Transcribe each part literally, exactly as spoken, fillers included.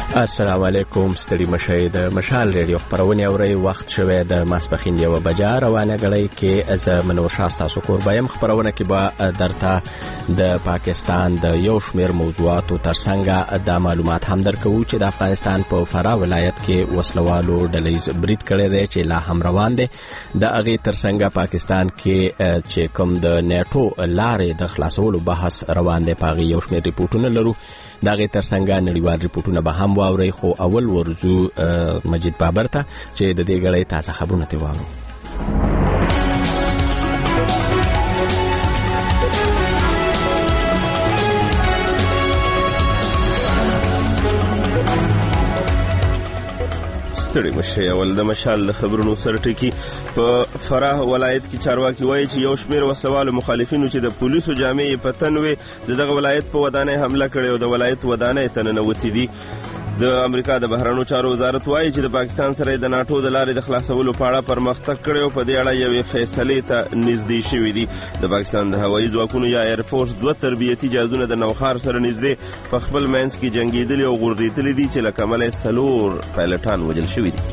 السلام علیکم. ستړي مشي د مشال ریډیو خبرونه اوري. وخت شوه د ماسپخین یو بجا روانه غړی کې از منور شاستا سکور بایم خبرونه کې با درته د پاکستان د یو شمیر موضوعاتو ترڅنګ د معلومات هم درکو چې د افغانستان په فرا ولایت کې وسلوالو ډلې برید کړي دي چې لا هم روان دي. د هغه ترڅنګ پاکستان کې چې کوم د نیټو لارې د خلاصولو بحث روان دي. پاغي یو شمیر ریپورتونه لرو. دا غي ترڅنګ نړیوال ریپورتونه به هم واوري. خو اول ورزو مجید بابر ته چې د دې غړې تازه خبرونه ته واورو. ستړي مشه. اول د مشال خبرونو سره ټکی په فراه ولایت کې چارواکي وایي چې یو شمیر وسلوالو مخالفینو چې د پولیسو جامې په تن وي دغه ولایت په ودانۍ حمله کړې او د ولایت ودانۍ ته ننوتې دي. د امریکا د بهرنیو چارو وزارت وایي چې د پاکستان سره د ناتو د لارې د خلاصولو په اړه پرمختګ کړی او په دې اړه یوې فیصلې ته نږدې شوي دي. د پاکستان د هوایي ځواکونو یا ایر فورس دوه تربیتي جهازونه د نوخار سره نږدې په خپل منځ کې جنګېدلي او غورځېدلي دي چې له کمله څلور پایلټان وژل شوي دي.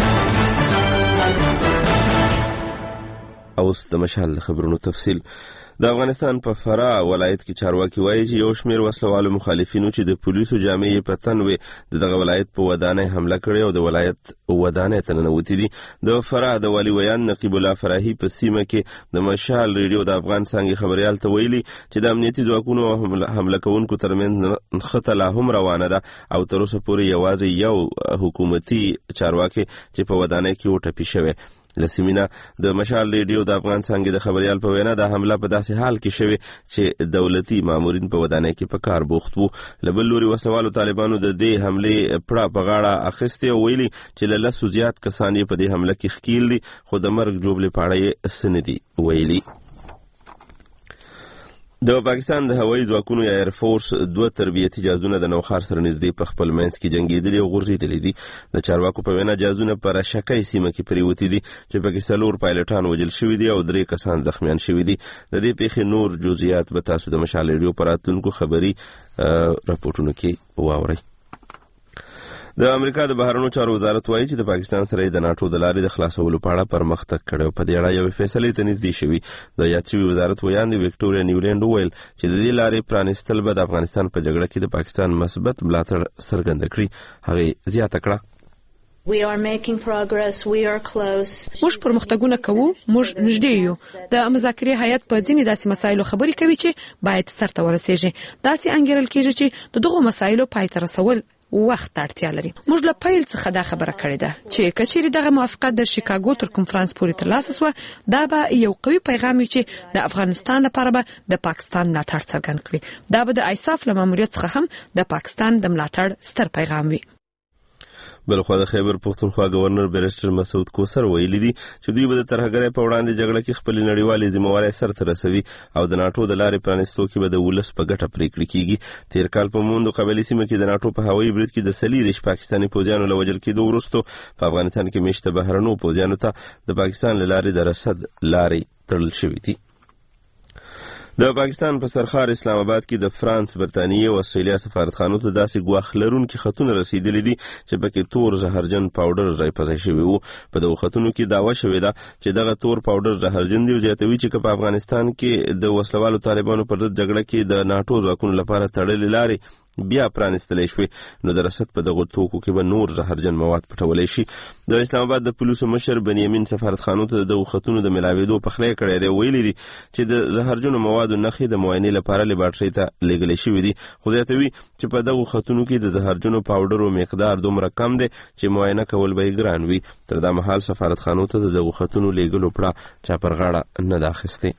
اوس د مشال خبرونو تفصیل. د افغانستان په فرا ولایت کې چارواکي وایي چې یو شمیر وسلوالو مخالفینو چې د پولیسو جامې په تن وي دغه ولایت په ودانۍ حمله کړې او د ولایت ودانۍ ته ننوتې دي. د فرا د والي ویان نقیب الله فرحي په سیمه کې د مشال ریډیو د افغان څنګه خبريال ته ویلي چې د امنیتي ځواکونو حمله کوونکو ترمنځ خطر لا هم روانه ده او تر اوسه پورې یوازې یو حکومتي چارواکي چې په ودانۍ کې وټپي شوی. لسیمینا د مشال ریډیو د افغان څنګه د خبريال په وینا د حمله په داسې حال کې شوی چې دولتي مامورین په ودانۍ کې په کار بوخت وو. لبل لوري وسوالو طالبانو د دې حمله پړه په غاړه اخیسته او ویلي چې له لسو زیات کسان په دې حمله کې ښکیل دي خو د مرګ جوړې پاړې سندي ویلي. د پاکستان د هوایي ځواکونو یا ایر فورس دوه تربیتي جهازونه د نوخار سره نږدې په خپل منځ کې جنګېدلي او غورځېدلي دي. د چارواکو په وینا جهازونه په رشکۍ سیمه کې پریوتي دي چې پکې څلور پایلټان وژل شوي دي او درې کسان زخمیان شوي دي. د دې پیښې نور جزئیات به تاسو د مشال ریډیو په راتلونکو خبري راپورټونو کې واورئ. د امریکا د بهرنیو چارو وزارت وایي چې د پاکستان سره د ناتو د لارې د خلاصولو په اړه پرمختګ کړی او په دې اړه یوې فیصلې ته نږدې شوي. د یاد شوي وزارت ویان د وکټوریا نیولینډ وویل چې د دې لارې پرانیستل به د افغانستان په جګړه کې د پاکستان مثبت ملاتړ څرګنده کړي. هغې زیاته کړه We are making progress. We are close. موږ پرمختګونه کوو. موږ نږدې یو. د مذاکرې هیئت په ځینې داسې مسایلو خبرې کوي چې باید سرته ورسیږي. داسې انګیرل کېږي چې د دغو مسایلو پای ته رسول وخت اړتیا لري. موږ له پیل څخه دا خبره کړې ده چې کچېری دغه موافقت د شیکاګو تر کنفرانس پورې ترلاسه شوه دا به یو قوي پیغام وي چې د افغانستان لپاره به د پاکستان ملاتړ څرګند کړي. دا به د ایساف له ماموریت څخه هم د پاکستان د ملاتړ ستر پیغام وي. بلخوا د خیبر پختونخوا گورنر بیرسټر مسعود کوثر ویلي دي چې دوی به د ترهګرۍ په وړاندې جګړه کې خپل نړیوالې ذمہوارۍ سرته رسوي او د ناتو د لارې پرانیستو کې به د ولس په ګټه پریکړې کیږي. تیر کال په موندو قبایلي سیمه کې د ناتو په هوایي برید کې د سلیریش پاکستاني پوځیانو له وژل کېدو وروسته په افغانستان کې میشته بهرنیو پوځیانو ته د پاکستان له لارې د رسد لارې تړل شوې دي. د پاکستان په سرخار اسلام آباد کې د فرانس، برتانیې او استرالیا سفارتخانو ته داسې ګواښ لرونکي خطونه رسیدلي دي چې پکې تور زهرجن پاوډر ځای په ځای شوي وو. په دغو خطونو کې دعوه شوې ده چې دغه تور پاوډر زهرجن دی او زیاتوي چې په افغانستان کې د وسلوالو طالبانو پر ضد جګړه کې د ناتو ځواکونو لپاره تړلې لارې بیا پرانستلې شوې نو د رسد په دغو توکو کې به نور زهرجن مواد پټولی شي. د اسلام آباد د پولیسو مشر بنیامین سفارتخانو ته د خطونو د ملاوېدو پخلی کړی دی. ویلي دي چې د زهرجنو موادو نښې د معاینې لپاره لیبارټرۍ ته لیږلې شوې دي خو زیاتوي چې په دغو خطونو کې د زهرجنو پاوډرو مقدار دومره کم دی چې معاینه کول به یې ګران وي. تر دا مهال سفارتخانو ته د دغو خطونو لیږلو پړه چا پر غاړه نه ده اخیستې.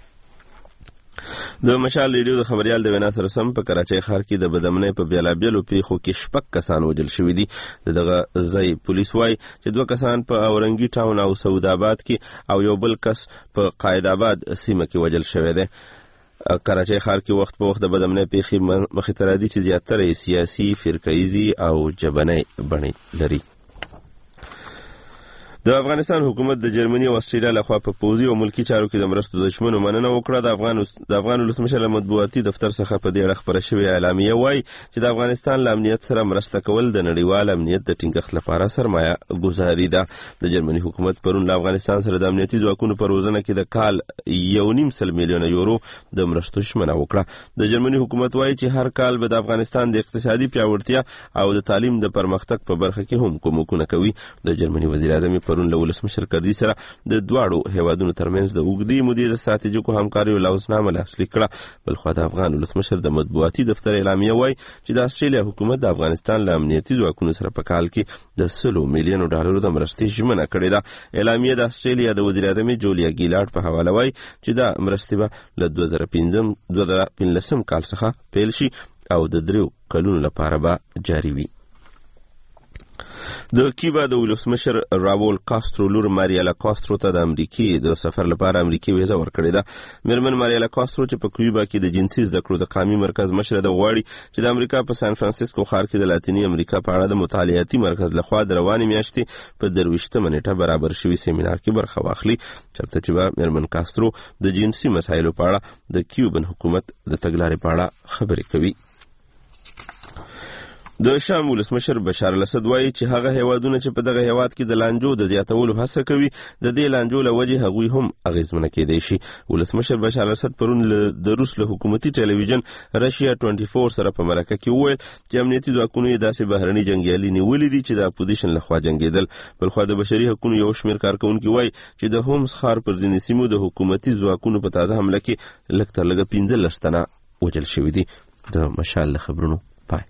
د مشال ریډیو د خبريال د وینا سره سم په کراچۍ ښار کې د بدامنۍ په بیلابیلو پیښو کې شپږ کسان وژل شوي دي. دغه ځای پولیس وایي چې دوه کسان په اورنګي ټاون او سعود آباد کې او یو بل کس په قائد آباد سیمه کې وژل شوی دی. کراچۍ ښار کې وخت په وخت د بدامنۍ پیښې مخې ته راځي چې زیاتره سیاسي، فرقه‌ایزي او جبنۍ بڼې لري. د افغانستان حکومت د جرمني او استرالیا لخوا په پوځي او ملکی چارو کې د مرستو د شمنو مننه وکړه. د افغان د افغان ولسمشر مطبوعاتي دفتر څخه په دې اړه خبره شوې اعلامیه وایي چې د افغانستان له امنیت سره مرسته کول د نړیوال امنیت د ټینګښت لپاره سرمایه ګزاري ده. د جرمني حکومت پرون له افغانستان سره د امنیتي ځواکونو په روزنه کې د کال یو نیم سل میلیونه یورو د مرستو شمنه وکړه. د جرمني حکومت وایي چې هر کال به د افغانستان د اقتصادي پیاوړتیا او د تعلیم د پرمختګ په برخه کې هم کومکونه کوي. د جرمني وزیر اعظم پرون له ولسمشر کردي سره د دواړو هیوادونو ترمنځ د اوږدې مودې د ستراتیژیکو همکاریو لوزنامه لاسلیک کړه. بلخوا د افغان ولسمشر د مطبوعاتي دفتر اعلامیه وایي چې د استرالیا حکومت د افغانستان له امنیتي ځواکونو سره په کال کې د سلو میلیونو ډالرو د مرستې ژمنه کړې ده. اعلامیه د استرالیا د وزیر اعظم جولیا ګیلاډ په حواله وایي چې دا مرستې به له دوه زره پنځلسم کال څخه پیل شي او د دریو کلونو لپاره به جاري وي. د کیوبا د ولسمشر راول کاسترو لور ماریالا کاسترو ته د امریکای د سفر لپاره امریکای ویزه ورکړې ده. میرمن ماریالا کاسترو چې په کیوبا کې د جنسي زده کړو د قومي مرکز مشره ده غواړي چې د امریکا په سان فرانسیسکو ښار کې د لاتینی امریکا په اړه د مطالعاتي مرکز لخوا د روانې میاشتې په درویشتمه نیټه برابر شوي سیمینار کې برخه واخلي چېرته چې به میرمن کاسترو د جنسي مسایلو په اړه د کیوبن حکومت د تګلارې په اړه خبرې کوي. د شام ولسمشر بشار الاسد وایي چې هغه هیوادونه چې په دغه هیواد کې د لانجو د زیاتولو هڅه کوي د دې لانجو له وجې هغوی هم اغیزمنه کېدای شي. ولسمشر بشار الاسد پرون د روس له حکومتي ټلویزیون رشیا چوبیس سره په مرکه کې وویل چې امنیتي ځواکونو یې داسې بهرني جنګیالي نیولي دي چې د اپوزیشن لخوا جنګېدل. بلخوا د بشري حقوقو یو شمېر کارکوونکي وایي چې د هومس ښار پر ځینې سیمو د حکومتي ځواکونو په تازه حمله کې لږ تر لږه پنځلس تنه وژل شوي دي. د مشال له خبرونو پای.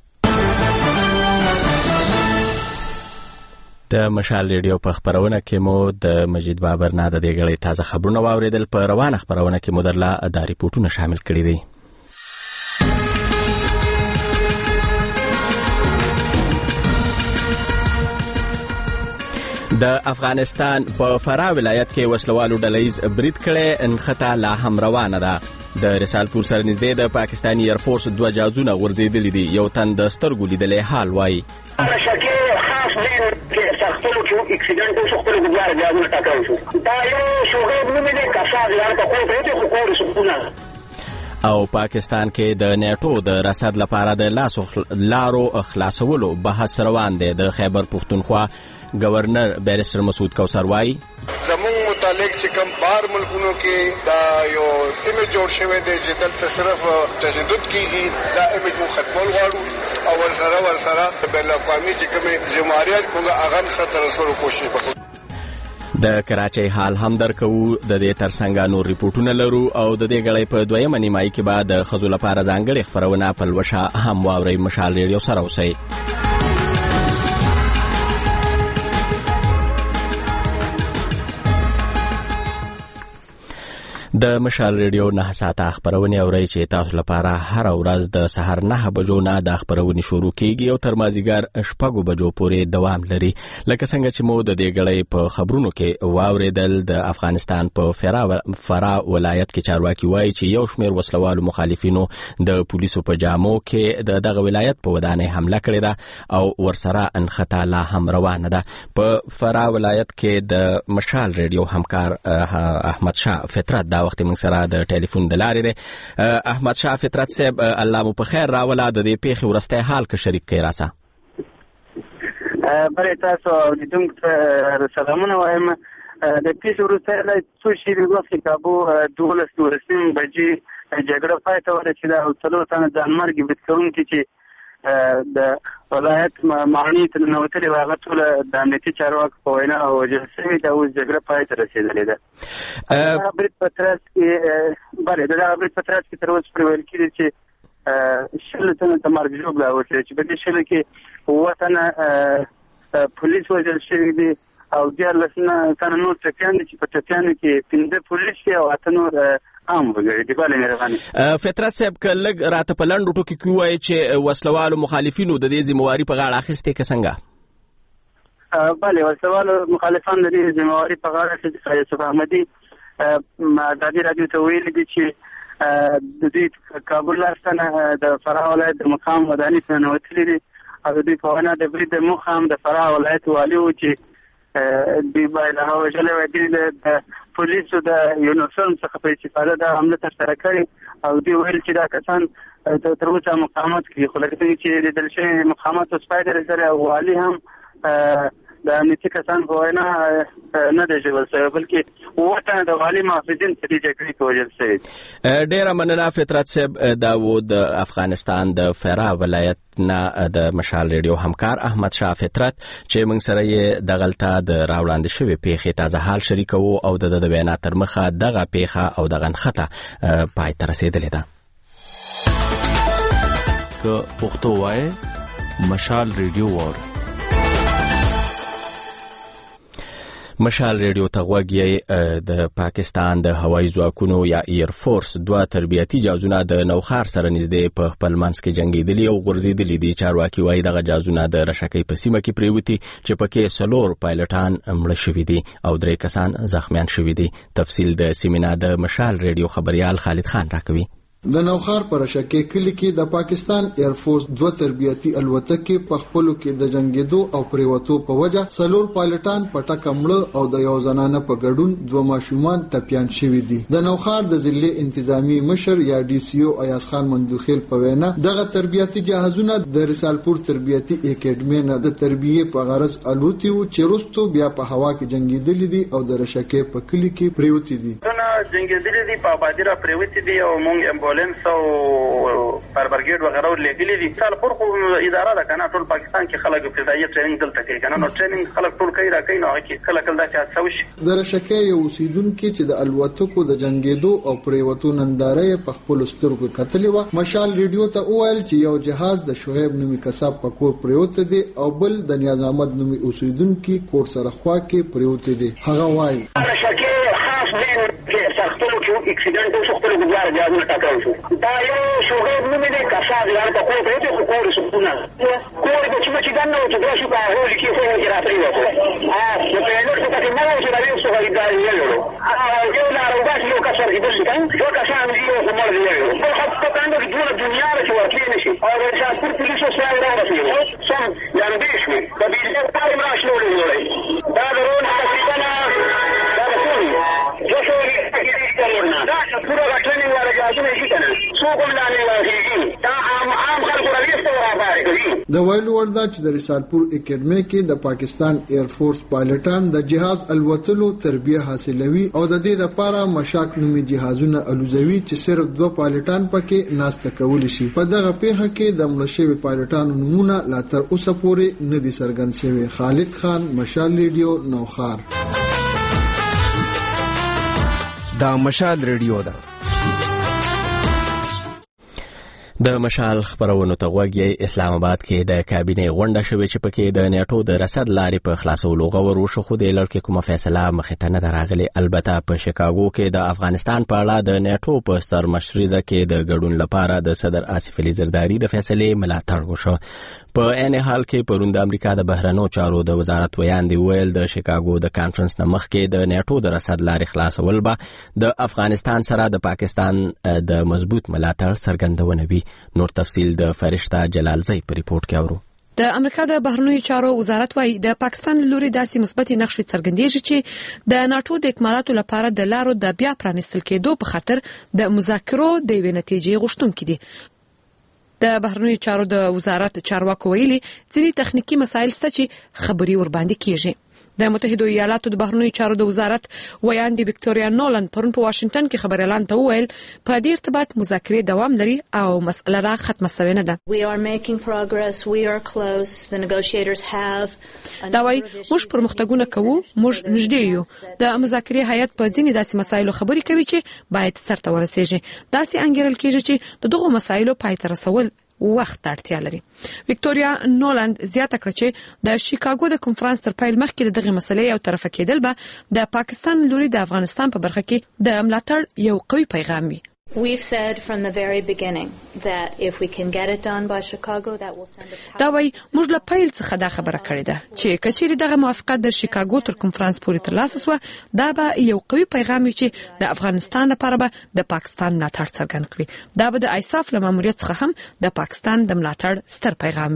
د مشال ریډیو په خبرونه کې مو د مجید بابر نه د دې غړي تازه خبرونه واوریدل. په روانه خبرونه کې مو درله د ریپورتونو شامل کړي دي. د افغانستان په فراه ولایت کې وسلوالو ډلهیز برید کړی انخته لا هم روانه ده. د رسالپور سره نږدې د پاکستاني ایرفورس دوه جازونه غورځېدلي دي. یو تن د سترګو لیدلی حال وایي سختلو کې اکسیډنټ وشو خپل ګوزار جازونه ټاکل شو. دا یو شوګر نومې دی کساز یار په کوم ته چې خو رسونه. او پاکستان کې د نیټو د رصد لپاره د لاسو لارو خلاصولو بحث روان دی. د خیبر پښتونخوا گورنر بیرستر مسعود کوثر وایي زموږ متعلق چې کوم بار ملکونو کې دا یو ایمیج جوړ شوی دی چې دلته صرف تشدد کیږي دا ایمیج مو ختمول غواړو او ورسره ورسره بین الاقوامي چې کومې ذمہاریت موږ هغه هم سره رسولو کوشش وکړو. د کراچۍ حال هم درکو. د دې ترڅنګ نور ریپورتونه لرو او د دې غړې په دویمه نیمایي کې به د ښځو لپاره ځانګړې خپرونه په لوشه هم واورئ. مشال ریډیو سره اوسئ. د مشال ریډیو نه ساعته خبرونه اورئ چې تاسو لپاره هر ورځ د سحر نه بجو نه د خبرونه شروع کیږي او تر مازیګر شپږو بجو پورې دوام لري. لکه څنګه چې مو د دې غړې په خبرونو کې واوریدل د افغانستان په فراه ولایت کې چارواکي وایي چې یو شمېر وسلوالو مخالفینو د پولیسو په جامو کې د دغه ولایت په ودانۍ حمله کړې ده او ورسره انخته لا هم روانه ده. په فراه ولایت کې د مشال ریډیو همکار احمد شاه فطرت دا وخت موږ سره د ټلیفون د لارې دی. احمد شاه فطرت صاحب الله مو په خیر راوله. د دې پیښې وروستی حال که شریک کړئ راسه. بلې تاسو اوریدونکو ته سلامونه وایم. د پیښې وروسته څو شېبې وخت کابو دولس دولسم بجې جګړه پای ته ورسېده او څلور تنه ځانمرګي برید کوونکي چې د ولایت معنی ته ننوتلي وو هغه ټوله د امنیتي چارواکو په وینا وژل شوي ده. اوس جګړه پای ته رسېدلې ده. دغه برید په ترڅ کې بلې د دغه برید په ترڅ کې تر اوسه پورې ویل کېږي چې شلو تنو ته مرګ ژوبله وشوې چې په دې شلو کې اووه تنه پولیس وژل شوي دي او دیارلس تنه نور ټپیان دي چې په ټپیانو کې پنځه پولیس دي او اته نور عام وګړي دي. بله مهرباني. فطرت صاحب که لږ راته په لنډو ټکو کې ووایي چې وسلوالو مخالفینو د دې ذمهواري په غاړه اخیستې که څنګه؟ بله وسلوالو مخالفان د دې ذمهواري په غاړه اخیستې. یوسف احمدي ازادي راډیو ته ویلي دي چې د دوی کابل لارښتنه د فراه ولایت د مقام ودانۍ ته ننوتلي دي او د دوی په وینا د برید موخه هم د فراه ولایت والي و چې دوی باید هغه وژلې وای. دوی د پولیسو د یونیفورم څخه په استفاده د حمله ترسره کړې او دوی ویل چې دا کسان تر اوسه مقاومت کوي، خو لکه څنګه چې لیدل شوي مقاومت اوس پای ته رسېدلی او والي هم د امنیتي کسانو په وینا نه دی ژوبل شوی، بلکې اووه تنه د والي محافظین په دې جګړې کې وژل شوي. ډېره مننه فطرت صاحب. دا و د افغانستان د فراه ولایت نه د مشال ریډیو همکار احمد شاه فطرت چې موږ سره یې دغلته د راوړاندې شوی پیښې تازه حال شریکو او د د بیان تر مخه دغه پیښه او دغه نخته پای ته رسیدلې ده. که پښتو وای مشال ریډیو وور مشال ریډیو ته غوږی د پاکستان د هوایي ځواکونو یا ایر فورس دوه تربیتي جهازونه د نوخار سره نږدې په خپل منځ کې جنگیدلي او غورځېدلي دي. چارواکي وایي دغه جهازونه د رشکۍ په سیمه کې پریوتي چې پکې څلور پایلټان مړه شوي دي او درې کسان زخمیان شوي دي. تفصیل د سیمینار د مشال ریډیو خبريال خالد خان راکوي. د نوخار پر شکه کلی کې د پاکستان ایر فورس دوه تربیتي الوتکې په خپلو کې د جنگیدو او پریوتو په وجه څلور پایلټان په ټکه مړه او د یو زنانه په ګډون دوه ماشومان ټپیان شوي دي. د نوخار د ضلع انتظامی مشر یا ډي سي او ایاز خان مندوخیل په وینا دغه تربیتي جهازونه د رسالپور تربیتي اکیډمي نه د تربیې په غرض الوتي او چې وروسته بیا په هوا کې جنگیدلي دي او د رشکه په کلی کې پریوتي دي. جنگیدلي دي په آبادی را پریوتي دي او مونږ امبولانس او فایربرګیډ وغیرہ لګلي دي. سال پر خو اداره ده کنه ټول پاکستان کې خلک ابتدایي ټریننګ دلته کوي کنه، نو ټریننګ خلک ټول کوي را کوي نو کې کله کله دا چې تاسو د رشکه یو اوسیدونکو چې د الوتکو د جنگیدو او پریوتو نندارې په خپل سترګو کتلې و. مشال ریډیو ته وویل چې یو جهاز د شعیب نومي کسب په کور پریوت دي او بل د نیاز احمد نومي اوسیدونکو کور سره خوا کې پریوت دي. هغه وایي رشکه خاص دین کې سختو کې اکسیډنټ او سختو ګوار جهازونه ټاکل شو. دا یو شعیب نومي د کسب یاره په کور پریوت خو کور سپونه کور د چې چې دنه چې دا شو په هول کې خو یې راځي وته اه نو په نور څه کې نه و چې دا یو څه غوړي دا یو اه یو لا راوځي یو کسر کې بس کان یو کسان دی یو مر دی یو په خپل کاندو کې ټول دنیا راځي ورته نشي او د شاپور پولیسو سره راځي سم یان دې شو په دې ځای باندې راشلو لري دا درون تقریبا دا رسول یو څو کې دې کولونه دا ټول راټنینګ ولا جازونه شي کنه څو کوم نه لږیږي دا عام عام خلکو راځي وراباره کوي. د ویلو وردا چې د رسالپور اکیډمي کې د پاکستان ایر فورس پایلټان د جهاز الوتلو تربیه حاصلوي او د دې لپاره مشاک نومي جهازونه الوزوي چې صرف دوه پایلټان پکې ناسته کول شي. په دغه پیښه کې د ملشوي پایلټانو نمونه لا تر اوسه پورې نه دي څرګند شوی. خالد خان، مشال ریډیو، نوخار. دا مشال ریډیو ده. د مشال خبرونو ته غوږی. اسلام آباد کې د کابینه غونډه شوې چې پکې د نیټو د رسد لارې په خلاصولو غوړ وشو، خو د لړ کې کومه فیصله مخې ته نه راغلي. البته په شیکاګو کې د افغانستان په اړه د نیټو په سرمشريزه کې د ګډون لپاره د صدر آصف علي زرداری د فیصلې ملاتړ وشو. په عین حال کې پروند امریکا د بهرنیو چارو د وزارت ویاندې ویل د شیکاګو د کانفرنس نه مخکې د نیټو د رسد لارې خلاصول به د افغانستان سره د پاکستان د مضبوط ملاتړ څرګندونه وي. نور تفصیل د فرشته جلالزی په ریپورت کې اورو. د امریکا د بهرنیو چارو وزارت وايي د پاکستان لوري داسې مثبت نقشې څرګندېږي چې د ناتو د اکمالاتو لپاره د لارو د بیا پرانستل کېدو په خاطر د مذاکرو د وینې نتیجې غوښتونکې دي. د بهرنیو چارو د وزارت چارواکو ویلي ځینې تخنیکی مسایل شته چې خبري ور باندې کیږي. د متحده ایالاتو د بهرنیو چارو د وزارت ویاندې وکټوریا نولند پرون په واشنگټن کې خبر اعلان ته وویل په دې ارتباط مذاکرې دوام لري او مسله را ختمه شوې نه ده. We are making progress. We are close. The negotiators have. دا وايي موږ پرمختګونه کوو، موږ نږدې یو. د مذاکرې هیئت په ځینې داسې مسایلو خبرې کوي چې باید سرته ورسیږي. داسې انګیرل کېږي چې د دغو مسایلو پای ته رسول وخت اړتیا لري. وکټوریا نولند زیاته کړه چې د شیکاګو د کنفرانس تر پیل مخکې دغه مسلې یو طرفه کېدل به د پاکستان لوري د افغانستان په برخه کې د ملاتړ یو قوي پیغام وي. We've said from the very beginning that if we can get it done by Chicago, that will send a دا وای موږ له پیل څخه دا خبره کړې ده چې کچېری دغه موافقت د شیکاګو تر کنفرانس پورې ترلاسه شو، دا به یو قوي پیغام وي چې د افغانستان لپاره به د پاکستان ملاتړ څرګند کړي. دا به د ایساف له ماموریت څخه هم د پاکستان د ملاتړ ستر پیغام وي.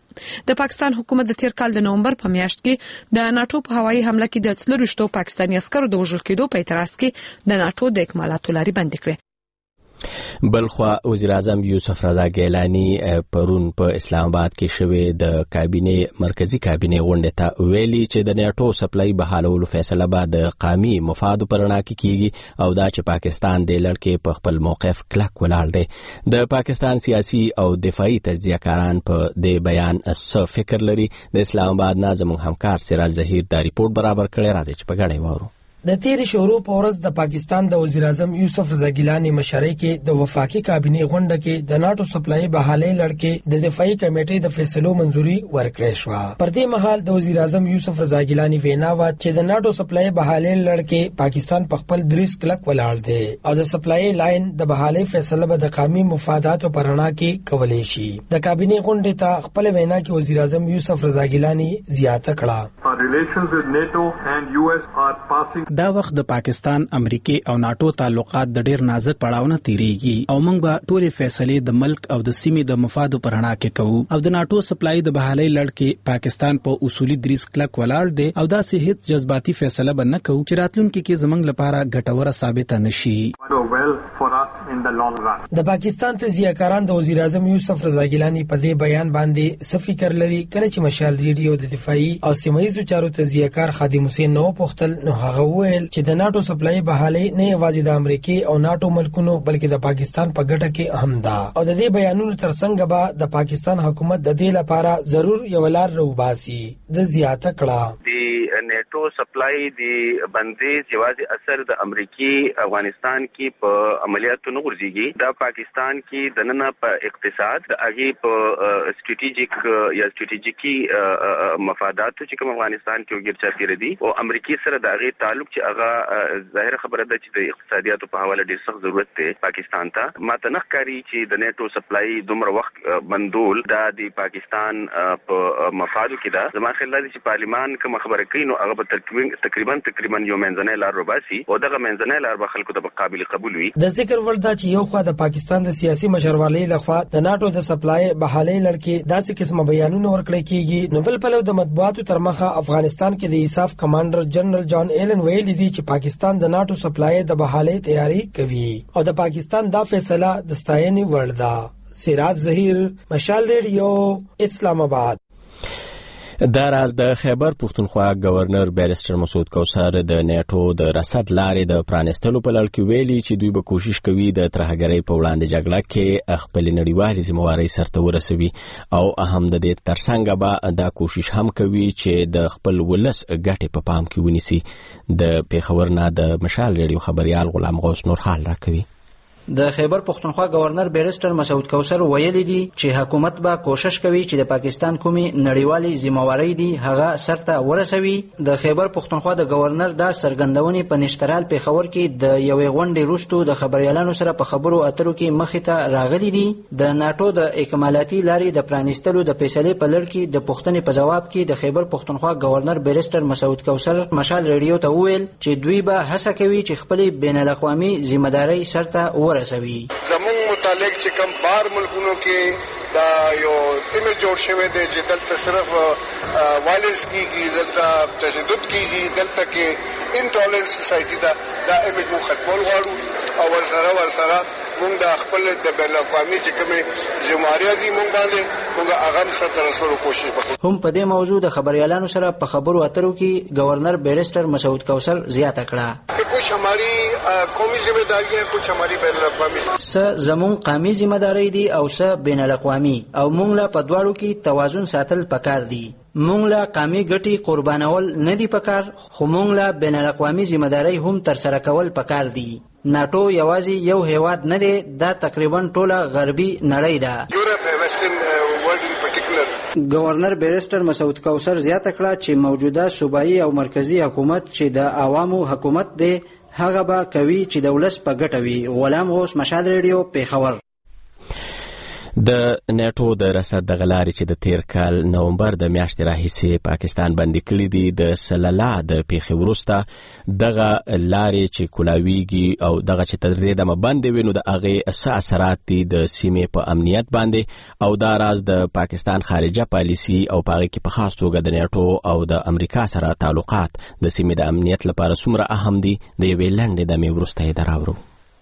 د پاکستان حکومت د تیر کال د نومبر په میاشت کې د ناتو په هوایي حمله کې د څلور وشتو پاکستاني عسکرو د وژل کېدو په اعتراض کې د ناتو د اکمالاتو لارې بند کړې. بلخوا وزیر اعظم یوسف رضا ګیلانی پرون په اسلام آباد کې شوې د کابینه مرکزی کابینه غونډه ته ویلي چې د نیټو سپلای بحالولو فیصله به د قومي مفاد پر اړه کیږي او دا چې پاکستان د لړکې په خپل موقف کلک ولاړ دی. د پاکستان سیاسي او دفاعي تجزیه کاران په دې بیان څه فکر لري؟ د اسلام آباد نه زموږ همکار سراج ظهیر دا ریپورت برابر کړی، راځي چې په ګډه وورو. د تیر شورو په ورځ د پاکستان د وزیر اعظم یوسف رضا ګیلانی مشرۍ کې د وفاقي کابینه غونډه کې د ناتو سپلای بحالۍ لړکې د دفاعي کمیټې د فیصلو منځوري ورکړې شو. پر دې مهال د وزیر اعظم یوسف رضا ګیلانی وینا و چې د ناتو سپلای بحالۍ لړکې پاکستان په خپل دریس کلک ولاړ دی او د سپلای لاین د بحالۍ فیصله به د قومي مفاداتو پر اړه کې کولای شي. د کابینه غونډې ته خپل وینا کې وزیر اعظم یوسف رضا ګیلانی زیاته کړه. دا وخت د پاکستان، امریکای او ناتو تعلقات د ډیر نازک پړاوونه تیریږي او موږ به ټولې فیصلې د ملک او د سیمې د مفادو پر اړه کې کوو او د ناتو سپلای د بحالۍ لړکې پاکستان په اصولي دریس کلک ولاړ دی او دا سه هیڅ جذباتي فیصله به نه کوو چې راتلونکي کې زمنګ لپاره ګټوره ثابت نشي. د پاکستان تجزیه کاران د وزیر اعظم یوسف رضا ګیلانی په دې بیان باندې څه فکر لري؟ کله چې مشال ریډیو د دفاعي او سیمایي چارو تجزیه کار خادم حسین نو پختل نو هغه ویل چې د ناتو سپلای بحالۍ نه یوازې د امریکای او ناتو ملکونو بلکې د پاکستان په ګټه کې هم ده او د دې بیانونو ترڅنګ به د پاکستان حکومت د دې لپاره ضرور یو لار روباسي. د زیاته کړه نیټو سپلای دی بندیز یوازې اثر د امریکای افغانستان کې په عملیاتو نه ورځيږي، دا پاکستان کې د نن په اقتصاد د هغه په سټریټیجیک یا سټریټیجیکي مفاداتو چې کوم افغانستان کې وګرځا تیر دي او امریکای سره د هغه تعلق چې هغه ظاهر خبره ده چې د اقتصادیاتو په حواله ډیر سخت ضرورت دی پاکستان ته. ماته نه ښکاري چې د نیټو سپلای دومره وخت بندول دا د پاکستان په مفادو کې ده. زما خیال دی چې پارلیمان کوم خبره کوي نو هغه تقریبا تقریبا یو منځنۍ لار روباسي او دغه منځنۍ لار به خلکو ته قابل قبول وي. د ذکر ول دا چې یو خوا د پاکستان د سیاسي مشروالۍ لخوا د ناتو د سپلای بحالۍ لړکې داسې قسمه بیانونه ورکړل کیږي، نو بل پلو د مطبوعاتو تر مخه افغانستان کې د ایساف کمانډر جنرال جان ایلن ویلي دی چې پاکستان د ناتو سپلای د بحالۍ تیاری کوي او د پاکستان دا فیصله د ستاینې وړ ده. سراج ظهیر، مشال ریډیو، اسلام آباد. دا راز د خیبر پښتونخوا گورنر بیرسټر مسعود کوثر د نیټو د رصد لارې د پرانستلو په لړ کې ویلي چې دوی به کوشش کوي د ترهګرۍ په وړاندې جګړه کې خپل نړیوالې ذمہوارۍ سرته ورسوي او اهم د دې ترڅنګ به دا کوشش هم کوي چې د خپل ولس ګټې په پام کې ونیسي. د پیښور نه د مشال ریډیو خبريال غلام غوث نور حال راکوي. د خیبر پښتونخوا گورنر بیرسټر مسعود کوثر ویلي دي چې حکومت به کوشش کوي چې د پاکستان کومي نړیوالې ذمہوارۍ دي هغه سرته ورسوي. د خیبر پښتونخوا د گورنر دا سرګندونې په نشترال پیښور کې د یوې غونډې وروسته د خبريالانو سره په خبرو اترو کې مخې ته راغلي دي. د ناتو د اکمالاتي لارې د پرانیستلو د فیصلې په لړ کې د پوښتنې په جواب کې د خیبر پښتونخوا گورنر بیرسټر مسعود کوثر مشال ریډیو ته وویل چې دوی به هڅه کوي چې خپل بین الاقوامي ذمہداري سرته ورسوي. زمون متعلق چې کوم بار ملکونو کې دا یو ایمیج جوړ شوی دی چې دلته صرف وایلنس کیږي، دلته تشدد کیږي، دلته کې انټالرنس سوسایټي دا دا ایمیج مو ختمول غواړو او ورسره ورسره موږ د خپل د بین الاقوامي چې کومه ذمہوارۍ دي موږ باندې موږ هغه سره رسولو کوشش وکړو. هم په دې موضوع د خبريالانو سره په خبرو اترو کې گورنر بیرسټر مسعود کوثر زیاته کړه کہ کچھ ہماری قومی ذمہ داریاں ہیں، کچھ ہماری بین الاقوامی. س زمون قومي ذمہ داری دي او س بین الاقوامي او موږ لا په دواړو کې توازن ساتل پکار دي. موږ لا قومي ګټې قربانول نه دي پکار، خو موږ لا بین الاقوامي ذمہ داری هم تر سره کول پکار دي. ناتو یوازې یو هیواد نه دی، دا تقریبا ټوله غربي نړۍ ده. گورنر بیرسټر مسعود کوثر زیاته کړه چې موجوده صوبایي او مرکزی حکومت چې د عوامو حکومت دی هغه به کوي چې د ولس په ګټه وي. غلام غوث، مشال ریډیو، پیښور. د نیټو د رسد د غلاري چې د تیر کال نومبر د میاشتې راهیسې پاکستان باندې کړی دی د سللا د پیښې وروسته دغه لارې چې کولاویږي او دغه چې تر دې دمه بندې وي نو د هغې څه اثرات دي د سیمې په امنیت باندې او دا راز د پاکستان خارجه پالیسي او په هغې کې په خاص توګه د نیټو او د امریکا سره تعلقات د سیمې د امنیت لپاره څومره اهم دي د یوې لنډې دمې وروسته یې دراوړو.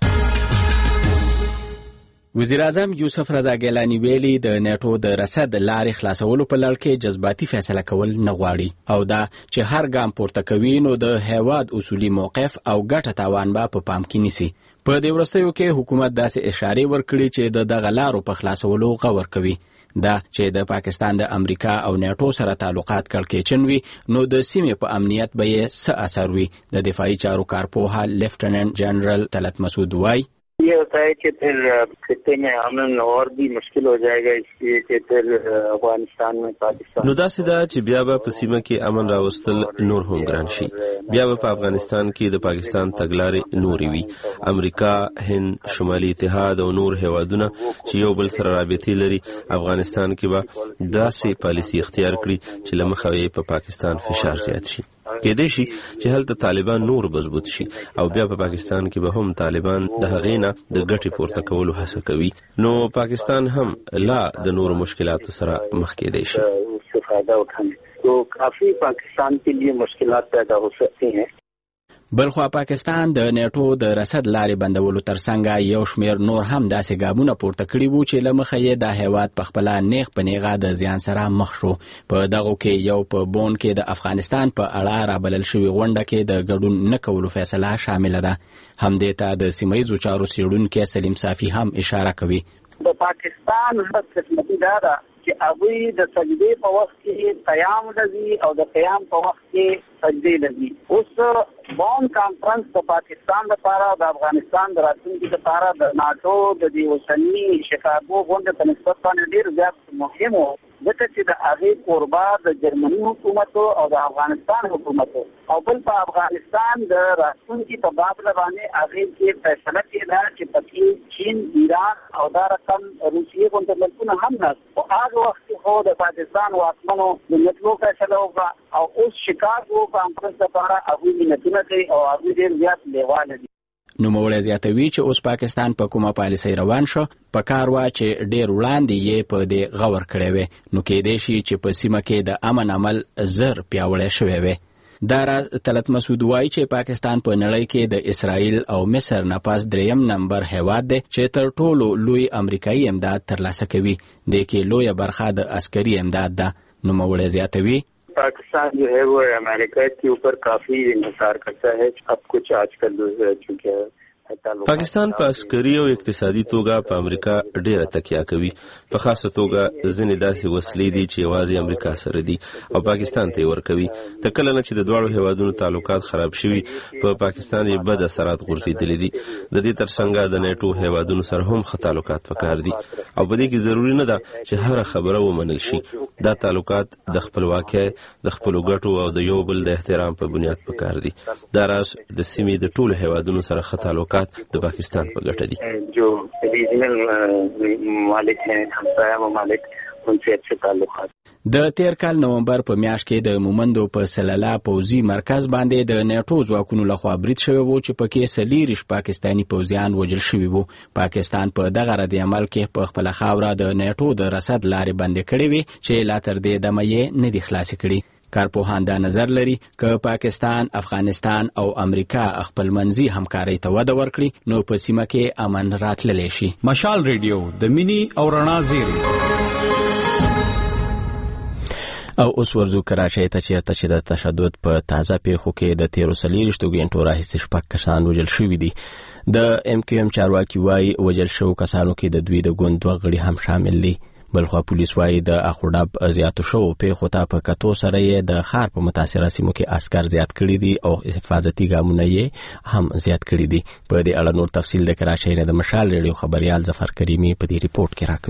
وزیر اعظم یوسف رضا ګیلانی ویلي د نیټو د رسد لارې خلاصولو په لړ کې جذباتي فیصله کول نه غواړي او دا چې هر ګام پورته کوي نو د هیواد اصولي موقف او ګټه تاوان به په پام کې نیسي. په دې وروستیو کې حکومت داسې اشارې ورکړي چې د دغه لارو په خلاصولو غور کوي. دا چې د پاکستان د امریکا او نیټو سره تعلقات کړکېچن وي نو د سیمې په امنیت به یې څه اثر وي. د دفاعي چارو کارپوه لیفټننټ جنرال طلعت مسعود وایي ये होता है कि फिर खत्ते में अमन और भी मुश्किल हो जाएगा इसलिए कि फिर अफगानिस्तान में पाकिस्तान نو داسې ده چې بیا به په سیمه کې امن راوستل نور هم ګران شي. بیا به په افغانستان کې د پاکستان تګلارې نورې وي. امریکا، هند، شمالي اتحاد او نور هیوادونه چې یو بل سره رابطې لري افغانستان کې به داسې پالیسي اختیار کړي چې له مخه یې په پاکستان فشار زیات شي. کېدای شي چې هلته طالبان نور مضبوط شي او بیا په پاکستان کې به هم طالبان د هغې نه د ګټې پورته کولو هڅه کوي نو پاکستان هم لا د نورو مشکلاتو سره مخ کېدای شي. استفاده اٹھانے تو کافی پاکستان کے لیے مشکلات پیدا ہو سکتی ہیں. بلخوا پاکستان د نیټو د رسد لارې بندولو ترڅنګ یو شمیر نور هم داسې ګامونه پورته کړي وو چې له مخه یې د هیواد په خپله نیغ په نیغه د زیان سره مخ شو. په دغو کې یو په بون کې د افغانستان په اړه رابلل شوې غونډه کې د ګډون نه کولو فیصله شامله ده. همدې ته د سیمه ییزو چارو څېړونکی سلیم صافي هم اشاره کوي. د پاکستان بدقسمتي دا ده چې هغوی د سجدې په وخت کې قیام لري او د قیام په وخت کې سجدې لري. اوس بون کانفرنس د پاکستان لپاره د افغانستان د راتلونکي لپاره د ناټو د دې اوسني شکایتو غونډې په نسبت باندې ډېر زیات مهم و ځکه چې د هغې کوربه د جرمني حکومت او د افغانستان حکومت او بل په افغانستان د راتلونکي په بابل باندې هغې کې فیصله کېده چې پکې چین، ایران او دا رقم روسیې غونډه ملکونه هم نه خو هغه وخت کې خو د پاکستان واکمنو د نتلو فیصله وکړه او اوس شکایتو کانفرنس لپاره هغوی منتونه کوي او هغوی ډېر زیات لیواله دي. نوموړی زیاتوي چې اوس پاکستان په کومه پالیسۍ روان شو په کار وه چې ډېر وړاندې یې په دې غور کړی وی نو کېدای شي چې په سیمه کې د امن عمل زر پیاوړی شوی وی. دا راز طلعت مسعود وایي چې پاکستان په نړۍ کې د اسرائیل او مصر نه پس دریم نمبر هیواد دی چې تر ټولو لوی امریکایي امداد ترلاسه کوي. دې کې لویه برخه د عسکري امداد ده. نوموړی زیاتوي पाकिस्तान जो है वो अमेरिका के ऊपर काफी इंतजार करता है. अब कुछ आजकल चूंकि پاکستان په عسکري او اقتصادي توګه په امریکا ډیره تکیه کوي. په خاصه توګه ځینې داسې وسلې دي چې یوازې امریکا سره دي او پاکستان ته یې ورکوي. د کله نه چې د دواړو هیوادونو تعلقات خراب شوي په پاکستان یې بد اثرات غورځېدلي دي. د دې ترڅنګ د نیټو هیوادونو سره هم ښه تعلقات پکار دي او په دې کې ضروري نه ده چې هره خبره ومنل شي. دا تعلقات د خپلواکۍ، د خپلو ګټو او د یو بل د احترام په بنیاد پکار دي. دا راز د سیمې د ټولو هیوادونو سره ښه تعلقات د پاکستان په ګټه دي. جو ریجنل ممالک ہیں، همسایه ممالک، ان سے اچھے تعلقات. د تیر کال نومبر په میاشت کې د مومندو په سللا پوځي مرکز باندې د نیټو ځواکونو لخوا برید شوی و چې پکې څلېرویشت پاکستاني پوځیان وژل شوي وو. پاکستان په دغه رد عمل کې په خپله خاوره د نیټو د رسد لارې بندې کړې وې چې لا تر دې دمه یې نه دي خلاصې کړي. کارپوهان دا نظر لري که پاکستان، افغانستان او امریکا خپل منځي همکارۍ ته وده ورکړي نو په سیمه کې امن راتللی شي. مشال ریډیو د مینی او رڼا زیری. او اوس ورځو کراچۍ ته چیرته چې د تشدد په تازه پیښو کې د تیرو څلېرویشتو ګنټو راهیسې شپږ کسان وژل شوي دي. د ایم کیو ایم چارواکي وایي وژل شوو کسانو کې د دوی د ګوند دوه غړي هم شامل دي. بلخوا پولیس وایي د اخوډب زیاتو شوو پیښو ته په کتو سره یې د ښار په متاثره سیمو کې عسکر زیات کړي دي او حفاظتي ګامونه یې هم زیات کړي دي. په دې اړه نور تفصیل د کراچۍ نه د مشال ریډیو خبریال ظفر کریمي په دې ریپورت کې راکوي.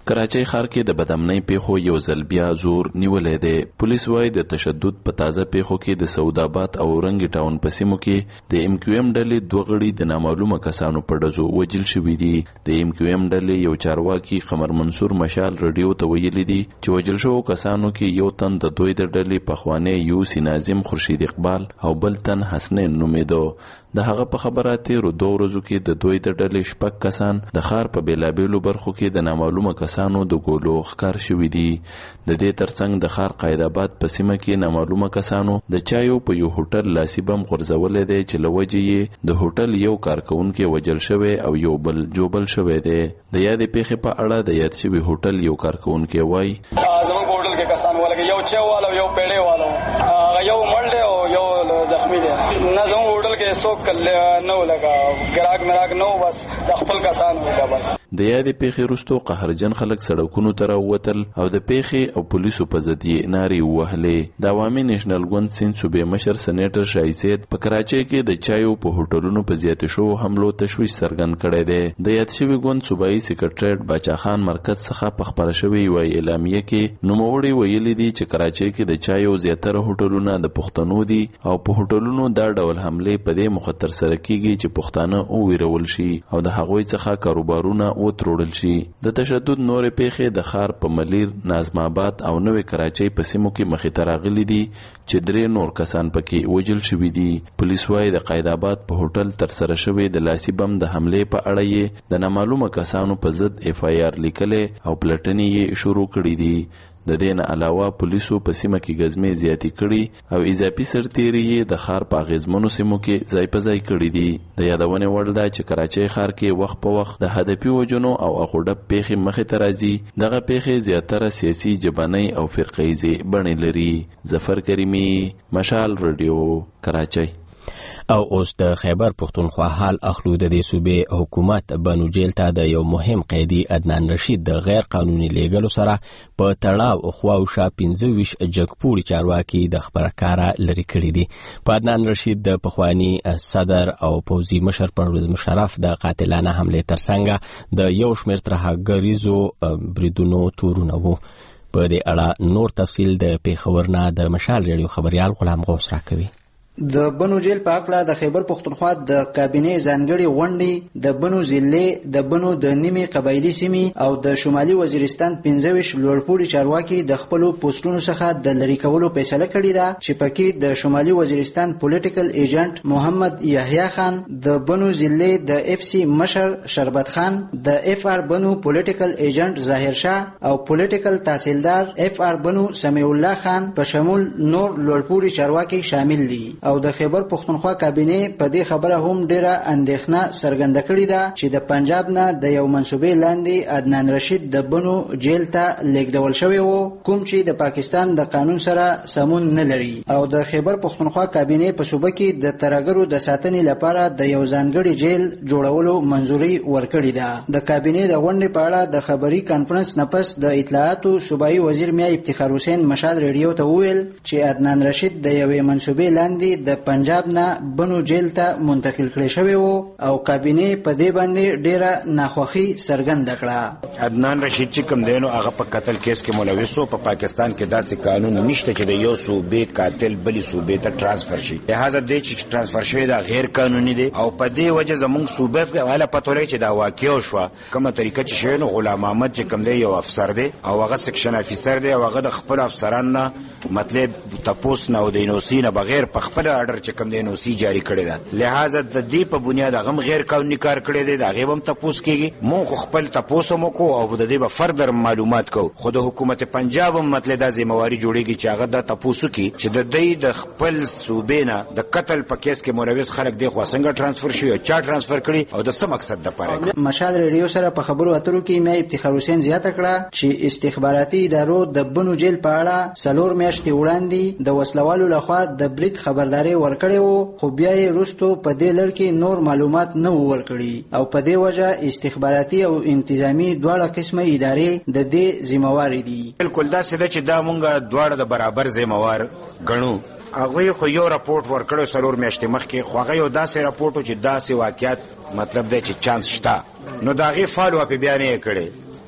کراچۍ ښار کې د بدامنۍ پیښو یو ځل بیا زور نیولې ده. پولیس وايي د تشدد په تازه پیښو کې د سعودآباد او رنګ ټاون په سیمو کې د ایم کیو ایم ډلې دوه غړي د نامعلومه کسانو په ډزو وژل شوي دي. د ایم کیو ایم ډلې یو چارواکي قمر منصور مشال رادیو ته ویلي دي چې وژل شوو کسانو کې یو تن د دوی د ډلې پخوانی یوسي ناظم خورشید اقبال او بل تن حسنین نومیدو. د هغه په خبره تیرو دوه ورځو کې د دوی د ډلې شپږ کسان د ښار په بیلابیلو برخو کې د نامعلومه کسانو د ګولو ښکار شوي دي. د دې ترڅنګ د ښار قایدآباد په سیمه کې نامعلومه کسانو د چایو په یو هوټل لاسي بم غورځولی دی چې له وجې یې د هوټل یو کارکوونکی وژل شوی او یو بل جوبل شوی دی. د یادې پیښې په اړه د یاد شوي هوټل یو کارکوونکی وایي زموږ په هوټل کې کسان ولګي یو چای والا یو پیړې والا یو مړ دی او یو زخمی دی. نه زموږ هوټل کې څوک نه لګا ګراګ مراګ نو بس د خپل کسان وګا بس. د یادې پیښې وروسته قهرجن خلک سړکونو ته راووتل او د پیښې او پولیسو په ضد یې نارې ووهلې. د عوامي نیشنل ګوند سیند صوبې مشر سېنیټر شاهي سید په کراچۍ کې د چایو په هوټلونو په زیاتې شوو حملو تشویش څرګند کړی دی. د یاد شوي ګوند صوبایي سکرټریټ باچا خان مرکز څخه په خپره شوې یوه اعلامیه کې نوموړي ویلي دي چې کراچۍ کې د چایو زیاتره هوټلونه د پښتنو دي او په هوټلونو دا ډول حملې په دې موخه ترسره کیږي چې پښتانه وویرول شي او د هغوی څخه کاروبارونه وتروړل شي. د تشدد نورې پیښې د ښار په ملیر، نظم آباد او نوې کراچۍ په سیمو کې مخې ته راغلي دي چې درې نور کسان پکې وژل شوي دي. پولیس وايي د قایدآباد په هوټل ترسره شوې د لاسي بم د حملې په اړه یې د نامعلومه کسانو په ضد اف آی آر لیکلې او پلټنې یې شروع کړې دي. د دې نه علاوه پولیسو په سیمه کې ګزمې زیاتې کړي او اضافي سرتیري یې د ښار په اغیزمنو سیمو کې ځای په ځای کړي دي. د یادونې وړ ده چې کراچۍ ښار کې وخت په وخت د هدفي وژنو او اخوډب پیښې مخې ته راځي. دغه پیښې زیاتره سیاسي، ژبنۍ او فرقهیزې بڼې لري. ظفر کریمي، مشال رادیو، کراچۍ. او اوس د خیبر پښتونخوا حال اخلو. د دې صوبې حکومت بنو جیل ته د یو مهم قیدي عدنان رشید د غیر قانوني لیږلو سره په تړاو خواوشا پنځه ویشت جګپوړي چارواکي د خبرکاره لري کړي دي. په عدنان رشید د پخوانی صدر او پوځي مشر پرویز مشرف د قاتلانه حمله ترڅنګ د یو شمېر ترهګریزو بریدونو تورونه وو. په دې اړه نور تفصیل د پیښور نه د مشال ریډیو خبريال غلام غوث راکوي. د بنو جیل په اړه د خیبر پښتونخوا د کابینې ځانګړي غونډې د بنو ضلع د بنو د نیمې قبایلی سیمې او د شمالي وزیرستان پنځه ویشت لوړپوړي چارواکي د خپلو پوسټونو څخه د لرې کولو فیصله کړې ده چې پکې د شمالي وزیرستان پولیټیکل ایجنټ محمد یحیی خان، د بنو ضلع د اف سی مشر شربت خان، د اف آر بنو پولیټیکل ایجنټ ظاهر شاه او پولیټیکل تحصیلدار اف آر بنو سمیع الله خان په شمول نور لوړپوړي چارواکي شامل دي. او د خیبر پښتونخوا کابینې په دې خبره هم ډیره اندېښنه څرګنده کړې ده چې د پنجاب نه د یو منصوبې لاندې عدنان رشید د بنو جیل ته لیږدول شوی و، کوم چې د پاکستان د قانون سره سمون نه لري. او د خیبر پښتونخوا کابینې په صوبه کې د ترهګرو د ساتنې لپاره د یو ځانګړي جیل جوړولو منځوري ورکړې ده. د کابینې د غونډې په اړه د خبري کانفرنس نه پس د اطلاعاتو صوبایي وزیر میا افتخار حسین مشال ریډیو ته وویل چې عدنان رشید د یوې منصوبې لاندې د پنجاب نه بنو جیل ته منتقل کړی شوی و او کابینې په دې باندې ډیره ناخوښي څرګنده کړه. عدنان رشید چې کوم دی نو هغه په قتل کیس کې ملوث و. په پاکستان کې داسې قانون نشته چې د یو صوبې قاتل بلې صوبې ته ترانسفر شي. لہذا دی چې ترانسفر شوی دا غیر قانوني دی او په دې وجه زموږ صوبې والا پته لري چې دا واقع شو. کومه طریقه چې شوی نو غلام محمد چې کوم دی یو افسر دی او هغه سیکشن افیسر دی او هغه د خپل افسرانو نه مطلب تپوس نه او د انوسی نه بغیر په خپل آرډر چې کوم دی انوسی جاری کړی ده. لہذا د دې په بنیاد هغه غیر قانوني کار کړی دی. دا غیبم تپوس کیږي. مونږ خپل تپوس مو کو او د دې په فردر معلومات کو. خو د حکومت پنجاب مطلب دا ذمہواری جوړیږي چې هغه د تپوس کی چې د دې د خپل صوبې نه د قتل په کیس کې ملوث خلک دی خو څنګه ترانسفر شي او چا ترانسفر کړي او د څه مقصد د پاره. مشال ریډیو سره په خبرو اترو کې مې افتخار حسین زیاته کړه چې استخباراتي ادارو د بنو جیل په اړه څلور میاشتې وړاندې د وسلوالو لخوا د برید خبرداري ورکړې وو، خو بیا یې وروسته په دې لړ کې نور معلومات نه ورکړي او په دې وجه استخباراتي او انتظامی دواړه قسمه ادارې د دې ذمہوار دي. بالکل دا څه چې دا مونږه دواړه د برابر ذمہوار ګڼو. هغه خو یو راپورټ ورکړو څلور میاشتې مخکې، خو هغه یو داسې راپورټ چې داسې واقعیت مطلب دی چې چانس شته نو دا غي فالو اپ بیان یې کړي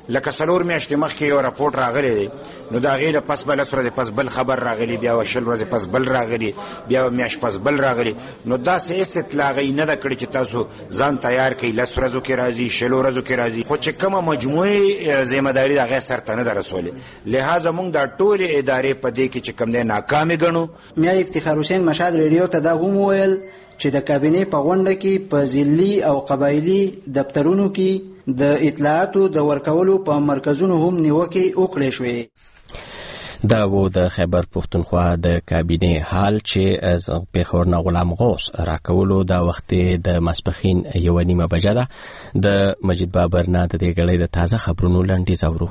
لکه څلور میاشتې مخکې یو راپورټ راغلی دی نو د هغې نه پس به لس ورځې پس بل خبر راغلی بیا به شل ورځې پس بل راغلی بیا به میاشت پس بل راغلی نو داسې هېڅ اطلاع هغوی نه ده کړې چې تاسو ځان تیار کړئ لس ورځو کې راځي شلو ورځو کې راځي خو چې کومه مجموعي ذمهداري د هغې سرته نه ده رسولې لهذا موږ دا ټولې ادارې په دې کې چې کوم دی ناکامې ګڼو. میار افتخار حسین مشهد ریډیو ته دا هم وویل چې د کابینې په غونډه کې په ضلعي او قبایلي دفترونو کې د اطلاعاتو د ورکولو په مرکزونو هم نیوکې وکړې شوې. دا و د خیبر پښتونخوا د کابینې حال چې از پیښور نه غلام غوث راکولو دا وخت د ماسپښین یوه نیمه بجه ده. د مجید بابر نه د دې ګړۍ د تازه خبرونو لنډیز اورو.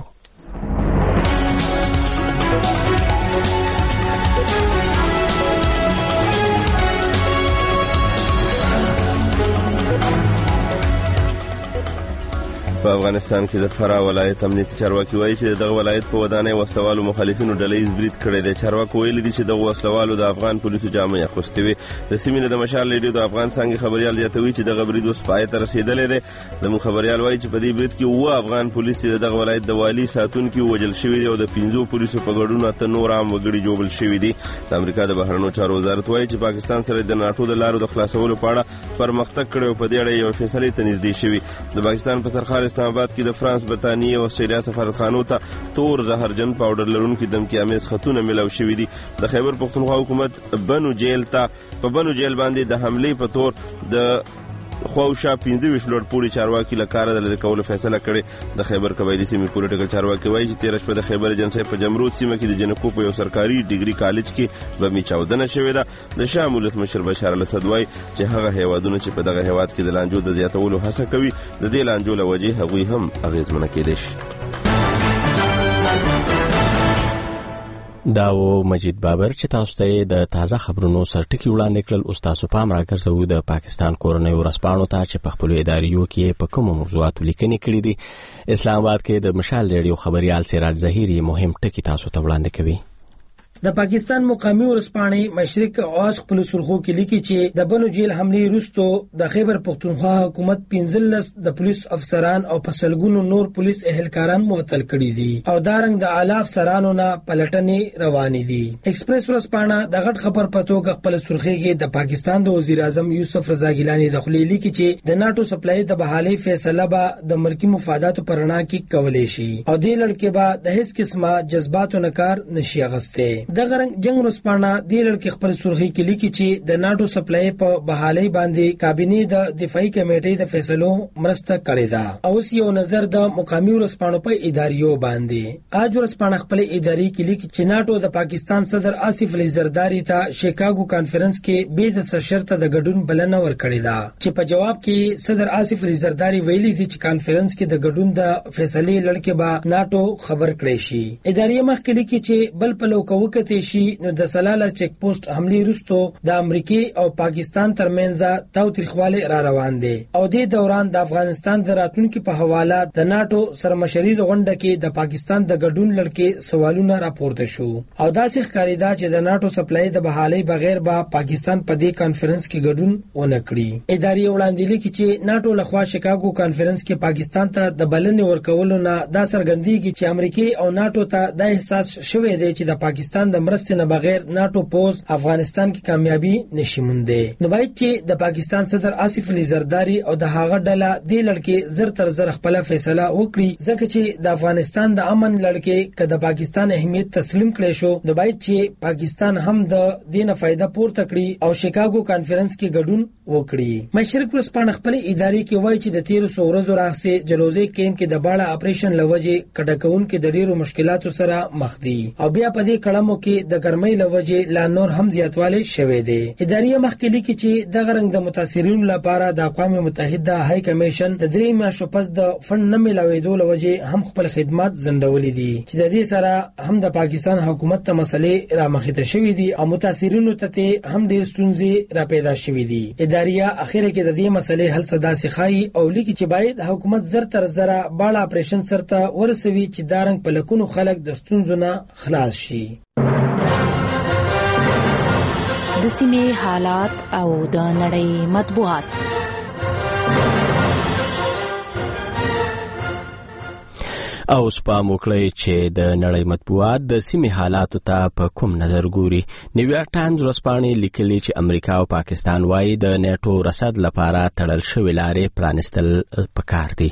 په افغانستان کې د فراه ولایت امنیتي چارواکي وایي چې دغه ولایت په ودانۍ وسلوالو مخالفینو ډلهییز برید کړی دی. چارواکو ویلي دي چې دغه وسلوالو د افغان پولیسو جامې اغوستې وې. د سیمې نه د مشال ریډیو د افغان څانګې خبریال زیاتوي چې دغه برید اوس پای ته رسېدلی دی. زموږ خبریال وایي چې په دې برید کې اووه افغان پولیس چې د دغه ولایت د والي ساتونکي ووژل شوي دي او د پنځو پولیسو په ګډون اته نور عام وګړي ژوبل شوي دي. د امریکا د بهرنیو چارو وزارت وایي چې پاکستان سره د ناټو د لارو د خلاصولو په اړه پرمختګ کړی او په دې اړه یوه فیصلې ته نږدې شوي. د پاکستان په سرخار اسلام آباد کې د فرانس، برطانیې او استرالیا سفارتخانو ته تور زهرجن پاوډر لرونکي دمکي امیز خطونه ملاو شوي دي. د خیبر پښتونخوا حکومت بنو جیل ته په بنو جیل باندې د حملې په تور د خواوشا پنځه ویشت لوړ پوړي چارواکي له کاره د لرې کولو فیصله کړې. د خیبر قبایلي سیمې پولیټیکل چارواکي وایي چې تېره شپه د خیبر ایجنسۍ په جمرود سیمه کې د جنکو په یو سرکاري ډیګري کالج کې بمي چاودنه شوې ده. د شام ولس مشر بشار الاسد وایي چې هغه هیوادونه چې په دغه هیواد کې د لانجو د زیاتولو هڅه کوي د دې لانجو له وجې هغوی هم اغېزمنه کېدای شي. دا و مجید بابر چې تاسو ته د تازه خبرونو سرټکی وړاندې کړل. اوس تاسو پام راګرځوو د پاکستان کورنۍ ورځپاڼو ته چې په خپلو اداریو کې په کومو موضوعاتو لیکنې کړي دي. اسلام آباد کې د مشال ریډیو خبریال سراج ظهیري مهم ټکي تاسو ته وړاندې کوي. د پاکستان مقامی ورځپاڼې مشرق اواز خپل سرخو کې لیکي چې د بنو جیل حملې وروسته د خیبر پښتونخوا حکومت پنځلس د پولیس افسران او پسلګونو نور پولیس اهلکاران معطل کړي دي او دا رنګ د اعلی افسرانو نه پلټنې روانې دي. ایکسپریس ورځپاڼه د غټ خبر په توګه خپل سرخي کې د پاکستان د وزیر اعظم یوسف رضا ګیلانی د خپل لیکي چې د ناتو سپلای د بحالي فیصله به د ملکی مفاداتو پر رڼا کې کولای شي او د لړکې به د هیڅ قسمه جذباتو نکار نشي اغسته. د غرنګ جنگ ورځپاڼه د لړکې خپل سرخي کې لیکي چې د ناتو سپلای په بحالي باندې کابینې د دفاعي کمیټې د فیصلو مرسته کړې ده او یو نظر د مقامی ورځپاڼو په اداریو باندې. اج ورځپاڼه خپل اداري کې لیکي چې ناتو د پاکستان صدر آصف علي زرداری ته شیکاګو کانفرنس کې به د سرشرطه د ګډون بلنه ورکړې ده چې په جواب کې صدر آصف علي زرداری ویلي دي چې کانفرنس کې د ګډون د فیصلې لړکې به ناتو خبر کړي شي. اداري مخ کې لیکي چې بل په لوکوکته شي نو د سلاله چیک پوسټ حملې وروسته د امریکای او پاکستان ترمنځ تاوتریخواله را روان دي او د دوران د افغانستان د راتلونکو په حواله د ناتو سرمشریز غونډه کې د پاکستان د ګډون لړکې سوالونه راپورته شو او داسې ښکاریدا چې د ناتو سپلای د بحالي بغیر به با پاکستان په دې کانفرنس کې ګډون ونه کړي. اداري وړاندې لیکي چې ناتو لخوا شیکاګو کانفرنس کې پاکستان ته د بلنې ورکولو نه دا څرګندېږي چې امریکای او ناتو ته د احساس شوې دی چې د پاکستان د مرستې نه بغیر ناتو پوز افغانستان کې کامیابی نشي مونده. نو باید چې د پاکستان صدر آصف علي زرداری او د هغه ډله د لړکې زر تر زر خپل فیصله وکړي ځکه چې د افغانستان د امن لړکې کله د پاکستان اهمیت تسلیم کړي شو نو باید چې پاکستان هم د دینه فائدہ پورته کړي او شیکاګو کانفرنس کې ګډون وکړي. مشرق ورځپاڼه خپل اداري کې وایي چې د تیر څو ورځې راهسي جلوزي کیمپ کې د باړه اپریشن لوجه کډکون کې د ډیرو مشکلاتو سره مخ دي او بیا په دې کړمو کې د ګرمۍ لوجه لا نور هم زیاتوالی شوه دی. اداري مخکې لیکي چې د غرنګ د متاثرینو لپاره د اقوام متحده های کمیشن د درې میاشتو پس د فند نه ملاوېدو لوجه هم خپل خدمات زندولې دي چې د دې سره هم د پاکستان حکومت ته مسلې را مخې ته شوې دي او متاثرینو ته هم ډېر ستونزې را پیدا شوې دي. اداريه اخیره کې د دې مسلې حل صدا سخای او لیکي چې باید حکومت زر تر زر بالا اپریشن سرته ورسوي چې دارنګ په لکونو خلک د ستونزو نه خلاص شي. د سیمې حالات او د نړۍ مطبوعات. او سپام وکړي چې د نړۍ مطبوعات د سیمې حالاتو ته په کوم نظر ګوري. نیویارک ټایمز ورځپاڼې لیکلي چې امریکا او پاکستان وايي د نیټو رسد لپاره تړل شوې لارې پرانستل پکار دي.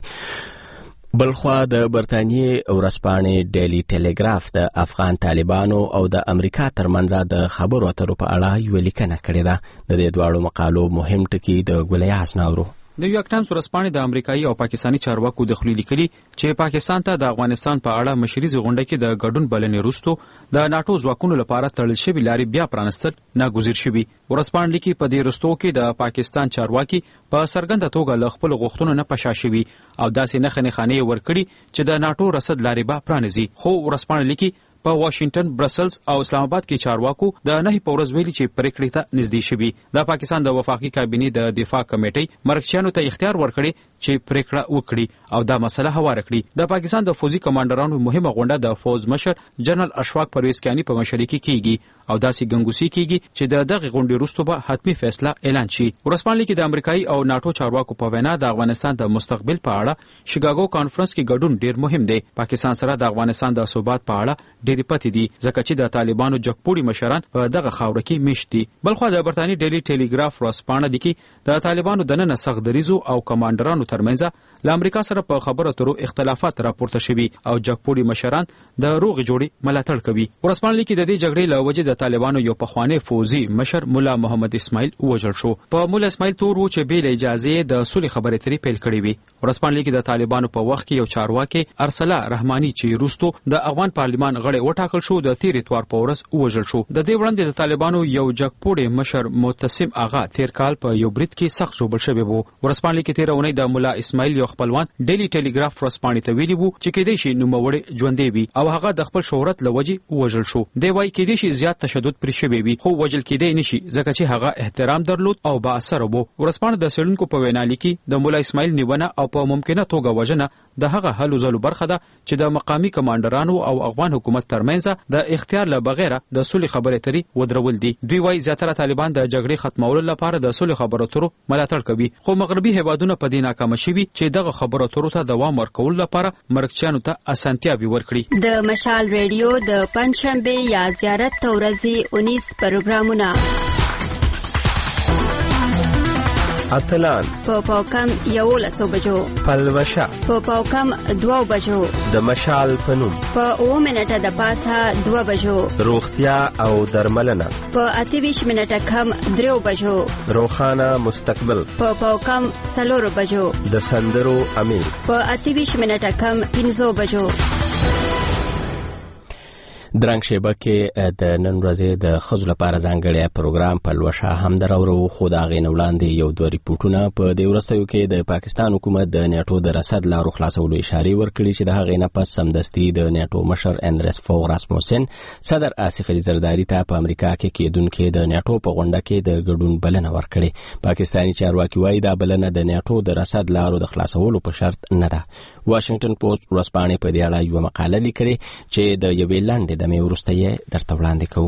بلخوا د برتانیې ورځپاڼې ډیلی ټیلیګراف د افغان طالبانو او د امریکا ترمنځ د خبرو اترو په اړه یو لیکنه کړې ده. د دې دواړو مقالو مهم ټکي د ګلیاس ناورو. نیویارک ټایمز ورځپاڼې د امریکایي او پاکستاني چارواکو د خولي لیکلي چې پاکستان ته د افغانستان په اړه مشریزي غونډه کې د ګډون بلنې وروسته د ناتو ځواکونو لپاره تړل شوی لارې بیا پرانستل ناګزیر شوي. ورځپاڼې لیکي په دې وروستو کې د پاکستان چارواکي په څرګنده توګه له خپل غوښتنو نه پشا شوي او داسې نښې نښانې ورکړي چې د ناتو رسد لارې به پرانیزي. خو ورځپاڼې لیکي په واشنگټن، برسلز او اسلام آباد کې چارواکو د نه په ورځ ویلي چې پریکړې ته نږدې شوي. د پاکستان د وفاقي کابینې د دفاع کمیټې مرکچیانو ته اختیار ورکړي چې پریکړه وکړي او دا مسله هواره کړي. د پاکستان د فوزي کمانډرانو مهمه غونډه د فوز مشر جنرال اشفاق پرویز کیانی په مشرۍ کې کیږي او داسې ګنګوسي کیږي چې د دغه غونډې وروسته به حتمی فیصله اعلان شي. ورځپاڼې کې د امریکایي او ناتو چارواکو په وینا د افغانستان د مستقبل په اړه شیکاګو کانفرنس کې ګډون ډیر مهم دی. پاکستان سره د افغانستان د ثبات په اړه ډېرې پتې دي ځکه چې د طالبانو جګپوړي مشران په دغه خاوره کې میشت دي. بلخوا د برتانیې ډیلی ټیلیګراف ورځپاڼه لیکي د طالبانو دننه سخت دریزو او کمانډرانو ترمنځ له امریکا سره په خبرو اترو اختلافات راپورته شوي او جګپوړي مشران د روغې جوړې ملاتړ کوي. ورځپاڼه لیکي د دې جګړې له وجې د طالبانو یو پخوانی فوزي مشر مولا محمد اسماعیل وژل شو. په مولا اسماعیل تور و چې بې له اجازې د صلح خبرې اترې پیل کړې وي. ورځپاڼه لیکي د طالبانو په وخت کې یو چارواکي ارسلا رحماني چې وروسته د افغان پارلمان غړی وټاکل شو د تیر اتوار په ورځ وژل شو. د دې وړاندې د طالبانو یو جګپوړي مشر معتصم آغا تیر کال په یو برید کې سخت ژوبل شوی وو. ورځپاڼه لیکي تیر اونۍ د مولا اسماعیل یو خپلوان ډیلی ټیلیګراف ورځپاڼې ته ویلي وو چې کېدای شي نوموړی ژوندی وي او هغه د خپل شهرت له وجې وژل شو. دی وايي کېدای شي زیات تشدد پرې شوی وي خو وژل کېدای نشي ځکه چې هغه احترام درلود او با اثر وو. ورځپاڼه د څېړونکو په وینا لیکي د مولا اسماعیل نیونه او په ممکنه توګه وژنه د هغه هلو ځلو برخه ده چې د مقامی کمانډرانو او افغان حکومت ترمنځ د اختیار له بغیر د صلح خبرې اترې ودرول دي. دوی وايي زیاتره طالبان د جګړې ختمولو لپاره د صلح خبرو اترو ملاتړ کوي خو مغربي هیوادونه په دې ناکام شوي چې دغه خبرو اترو ته دوام ورکول لپاره مرکچیانو ته اسانتیاوي ورکړي. د مشال ریډیو د پنځشنبه یا زیارت تورزي انیس پروګرامونه اتلان په پاوکم یولسو بجو، پلوشه په پاوکم دو بجو، د مشال پنوم په اوه منټه د پاسه دو بجو، روغتیا او درملنه په اتهویشت منټه کم دریو بجو، روخانه مستقبل په پاوکم څلورو بجو، د سندرو امیر په اتهویشت منټه کم پنځو بجو. درنګ شیبه کې د نن ورځې د ښځو لپاره ځانګړی پروګرام پلوشه هم درورو خو د هغې نه وړاندې یو دوه ریپورټونه په دې وروستیو کې د پاکستان حکومت د نیټو د رسد لارو خلاصولو اشارې ورکړي چې د هغې نه پس سمدستي د نیټو مشر اندرس فوغ راسموسن صدر آصف علي زرداري ته په امریکا کې کېدونکې د نیټو په غونډه کې د ګډون بلنه ورکړې. پاکستاني چارواکي وایي دا بلنه د نیټو د رسد لارو د خلاصولو په شرط نه ده. واشنگټن پوسټ ورځپاڼې په دې اړه یوه مقاله لیکلې چې د یوې لنډې دمې وروسته یې درته وړاندې کوو.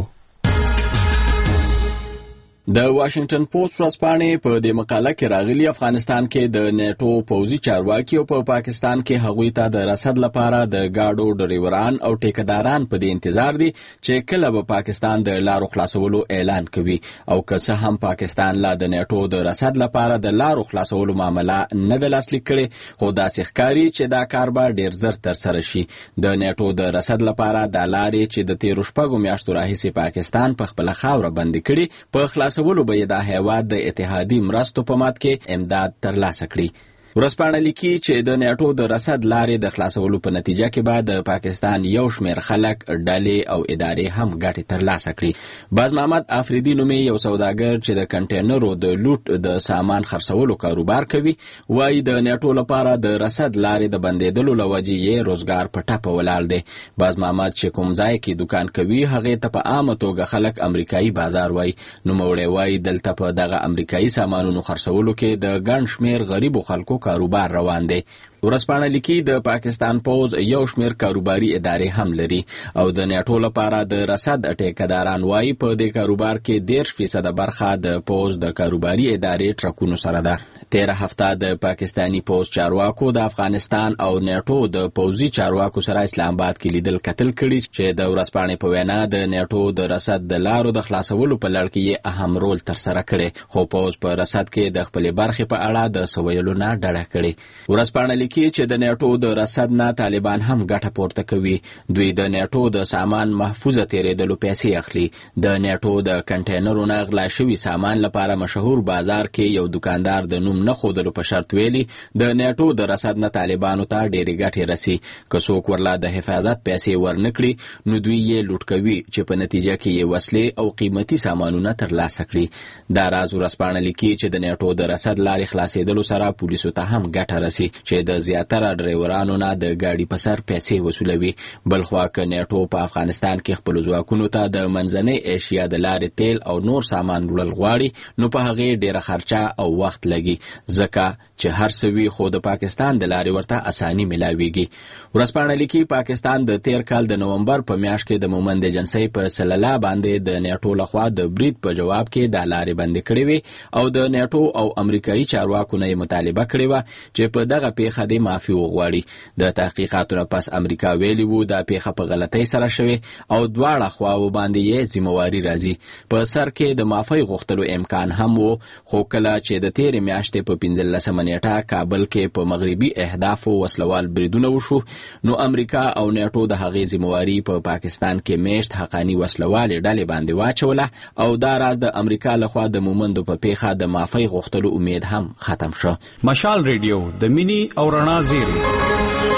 د واشنگټن پوسټ ورځپاڼې په دې مقاله کې راغلي افغانستان کې د نیټو پوځي چارواکي او په پا پاکستان کې هغوی ته د رسد لپاره د گاډو ډریوران او ټیکداران په دې انتظار دي چې کله به پاکستان د لارو خلاصولو اعلان کوي او که څه هم پاکستان لا د نیټو د رسد لپاره د لارو خلاصولو معامله نه ده لاسلیک کړې خو داسې ښکاري چې دا کار به ډیر زر ترسره شي. د نیټو د رسد لپاره دا لارې چې د تیرو شپږو میاشتو راهیسې پاکستان په خپله خاوره بندي کړي په خلاص سوالو به د هیواد د اتحادی مرستو په مات کې امداد ترلاسه کړي. ورځپاڼه لیکي چې د نیټو د رسد لارې د خلاصولو په نتیجه کې به د پاکستان یو شمېر خلک ډلې او ادارې هم ګټې ترلاسه کړي. باز محمد افریدي نومې یو سوداګر چې د کنټینرو د لوټ د سامان خرڅولو کاروبار کوي وایي د نیټو لپاره د رسد لارې د بندېدلو له وجې یې روزګار په ټپه ولاړ دی. باز محمد چې کوم ځای کې دکان کوي هغې ته په عامه توګه خلک امریکایي بازار وایي. نوموړی وایي دلته په دغه امریکایي سامانونو خرڅولو کې د ګڼ شمېر غریبو خلکو کاروبار روان دی. ورځپاڼه لیکي د پاکستان پوز یو شمېر کاروباري ادارې هم لري او د نیټو لپاره د رصد ټیکهداران وایي په دې کاروبار کې دېرش فیصده برخه د پوز د کاروباري ادارې ټرکونو سره ده. تیره هفته د پاکستانی پوز چارواکو د افغانستان او نیټو د پوزي چارواکو سره اسلام آباد کې لیدل کتل کړي چې د ورځپاڼې په وینا د نیټو د رصد د لارو د خلاصولو په لړ کې اهم رول ترسره کړي، خو پوز په رصد کې د خپل برخې په اړه د سویلو نه ډډه کړي. ورځپاڼه لیکي چې د نیټو د رصد نه طالبان هم ګټه پورته کوي. دوی د نیټو د سامان محفوظه تیرېدلو پیسې اخلي. د نیټو د کنټینرونو نه غلا شوي سامان لپاره مشهور بازار کې یو دکاندار د نوم نه خودلو په شرط ویلي د نیټو د رصد نه طالبانو ته ډېرې ګټې رسي. که څوک ورلا د حفاظت پیسې ورنکړي نو دوی یې لوټ کوي چې په نتیجه کې یې وسلې او قیمتي سامانونه ترلاسه کړي. دا راز ورځپاڼه لیکي چې د نیټو د رصد لارې خلاصېدلو سره پولیسو ته هم ګټه رسي چې د زیاتره ډریورانو نه د ګاډي په سر پیسې وسولوي. بلخوا که نیټو په افغانستان کې خپل ځواکونو ته د منځنۍ ایشیا د لارې تیل او نور سامان وړل غواړي نو په هغې ډېره خرچه او وخت لګي، ځکه چې هر څه وي خو د پاکستان د لارې ورته اساني ملاویږي. ورځپاڼه لیکي پاکستان د تیر کال د نومبر په میاشت کې د مومند ایجنسۍ په سلله باندې د نیټو لخوا د برید په جواب کې دا لارې بندې کړې وې او د نیټو او امریکایي چارواکو نه یې مطالبه کړې وه چې په دغه پیښه دې معافي وغواړي. د تحقیقاتو نه پس امریکا ویلي وو دا پیښه په غلطۍ سره شوې او دواړه خواو باندې یې ذمهواري راځي. په سر کې د معافۍ غوښتلو امکان هم و، خو کله چې د تیرې میاشتې په پنځلسمه نیټه کابل کې په مغربي اهدافو وسلوال بریدونه وشو نو امریکا او نیټو د هغې ذمهواري په پاکستان کې میشت حقاني وسلوالې ډلې باندې واچوله او دا راز د امریکا لخوا د مومندو په پیښه د معافۍ غوښتلو امید هم ختم شو. مشال ریډیو د مینی او رڼا زیری.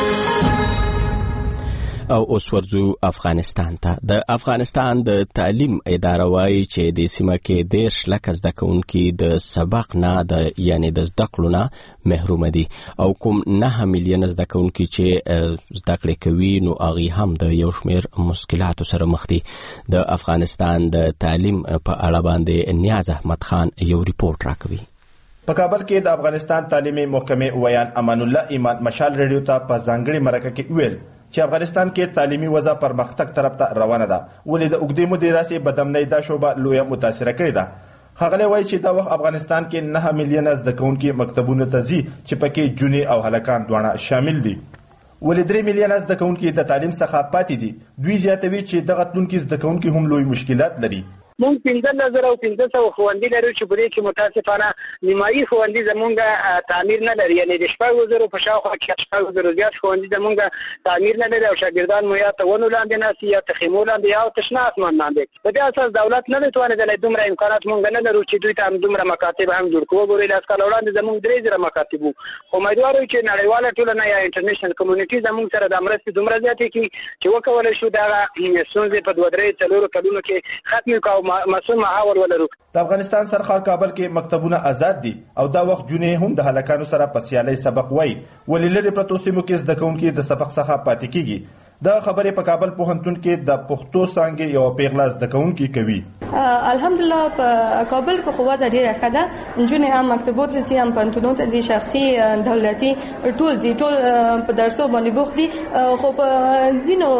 او اوس ورځو افغانستان ته. د افغانستان د تعلیم اداره وایي چې د سیمه کې دېرش لکه زده کوونکي د سبق نه د یعنې د زده کړو نه محروم دي او کوم نه میلیونه زده کوونکي چې زده کړې کوي نو هغوی هم د یو شمېر مشکلاتو سره مخ دي. د افغانستان د تعلیم په اړه باندې نیاز احمد خان یو ریپورت راکوي. په کابل کې د افغانستان تعلیمي محکمې ویان امان الله ایمان مشال ریډیو ته په ځانګړې مرکه کې ویل چې افغانستان کې تعلیمي وضع پرمختګ طرف ته روانه ده، ولې د اوږدې مودې راهیسې بدامنۍ دا شعبه لویه متاثره کړې ده. ښاغلی وایي چې دا وخت افغانستان کې نهه میلیونه زده کوونکي مکتبونو ته ځي چې پکې جونې او هلکان دواړه شامل دي، ولې درې میلیونه زده کوونکي د تعلیم څخه پاتې دي. دوی زیاتوي چې دغه تلونکي زده کوونکي هم لوی مشکلات لري. مونږ پنځه زره او پنځه سوه ښوونځي لرو چې په دې کې متاسفانه نیمایي ښوونځي زمونږ تعمیر نه لري، یعنې د شپږو زرو په شاوخوا کې شپږو زرو زیات ښوونځي زمونږ تعمیر نه لري او شاګردان مو یا ته ونو لاندې ناست یا ته خیمو لاندې یا ته شنه اسمان لاندې. په دې اساس دولت نه دی توانېدلی دومره امکانات مونږ نه لرو چې دوی ته هم دومره مکاتب هم جوړ کړو. وګورئ لاس کاله وړاندې زمونږ درې زره مکاتب وو، خو امیدوار یو چې نړیواله ټولنه یا انټرنیشنل کمیونټي زمونږ سره د مرستې دومره زیاتې کړي چې وکولی شو دغه ستونزې په دوه درې څلورو کلونو کې ختمې کړو او مسؤل محاور ولرو. د افغانستان سرخار کابل کې مکتبونه آزاد دي او دا وخت جونې هم د هلکانو سره په سیالۍ سبق وایي، ولې لرې پرتو سیمو کې زده کوونکي د سبق څخه پاتې کیږي. دا خبرې په کابل پوهنتون کې د پښتو څانګې یو پیغله زده کوونکي کوي. الحمدلله په کابل کې خو وضع ډېره ښه ده، نجونې هم مکتبو ته ځي هم پوهنتونونو ته ځي، شخصي دولتي ټول ځي، ټول په درسو باندې بوخت دي. خو په ځینو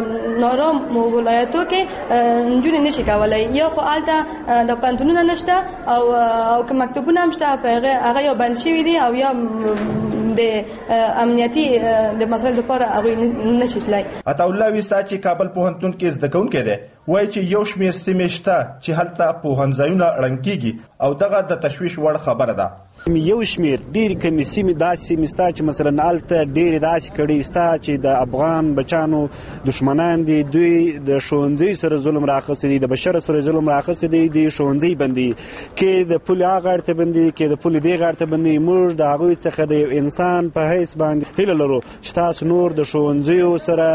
نارامو ولایتو کې نجونې نشي کولی، یا خو هلته د پوهنتونونه نشته او او که مکتبونه هم شته هغه یا بند شوي دي او یا د امنیتي د مسایلو لپاره هغوی نشي تللی. عطاالله ویسا چې کابل پوهنتون کې زده کوونکی دی وایي چې یو شمېر سیمې شته چې هلته پوهنځایونه ړنګ کیږي او دغه د تشویش وړ خبره ده. یو شمېر ډېرې کمې سیمې داسې سیمې سته چې مثلا هلته ډېرې داسې کړۍ سته چې د افغان بچیانو دښمنان دي، دوی د ښوونځیو سره ظلم راخیستی دی، د بشر سره ظلم راخیستی دی، دوی ښوونځي بندوي، کې د پولې هغه غاړې ته بندوي، کې د پولې دې غاړې ته بندوي. موږ د هغوی څخه د یو انسان په حیث باندې هیله لرو چې تاسو نور د ښوونځیو سره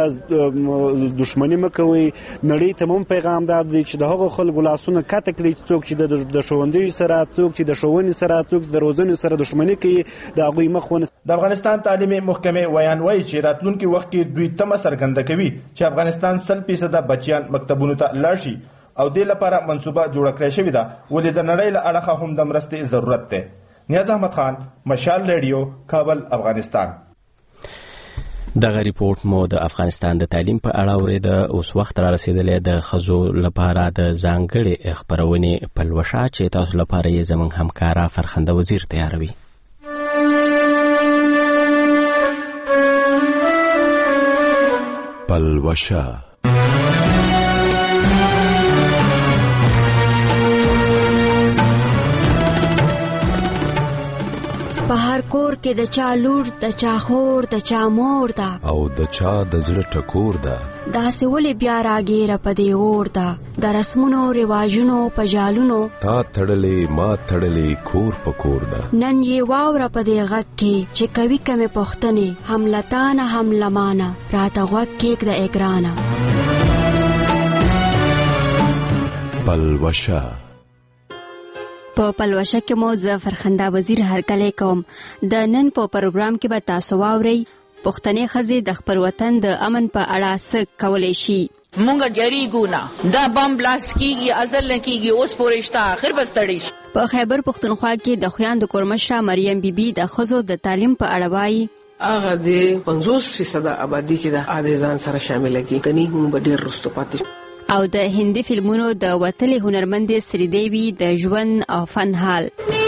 دښمني مه کوئ. نړۍ ته هم پیغام دا دی چې د هغو خلکو لاسونه کته کړي څوک چې د ښوونځیو سره، څوک چې د ښوونې سره، څوک د روزنې سره دښمني کوي، د هغوی مخ ونه. د افغانستان تعلیمي محکمې ویان وایي چې راتلونکي وخت کې دوی تمه څرګنده کوي چې افغانستان سل فیصده بچیان مکتبونو ته لاړ شي او دې لپاره منصوبه جوړه کړې شوې ده، ولې د نړۍ له اړخه هم د مرستې ضرورت دی. نیاز احمد خان، مشال ریډیو، کابل، افغانستان. دغه ریپورت مو د افغانستان د تعلیم په اړه اورېده. اوس وخت را رسېدلی د ښځو لپاره د ځانګړې خپرونې پلوشه چې تاسو لپاره یې زموږ همکاره فرخنده وزیر تیاروي. پلوشه په هر کور کې د چا لور د چا خور د چا مور ده او د چا د زړه ټکور ده. داسې ولې بیا راګیره په دې اور ده د رسمونو رواجونو په جالونو تا تړلې ما تړلې کور په کور ده. نن یې واوره په دې غږ کې چې کوي کمې پوښتنې هم لتانه هم لمانه راته غوږ کېږده ای ګرانه. پلوشه په پلوشه کې مو زه فرخنده وزیر هرکلی کوم. د نن په پروګرام کې به تاسو واورئ پښتنې ښځې د خپل وطن د امن په اړه څه کولی شي. مونږ ډیریږو نه، دا بم بلاست کیږي، ازل نه کیږي، اوس پورې شته، اخر به ستړي شي. په خیبر پښتونخوا کې د خویندو کورمشره مریم بیبي د ښځو د تعلیم په اړه وایي. هغه د پنځوس فیصده آبادي چې د عادي ځان سره شامل کی کني موږ به ډیر رستو پاتې. او د هندي فلمونو د وتلې هنرمندې سریدیوي د ژوند او فن حال.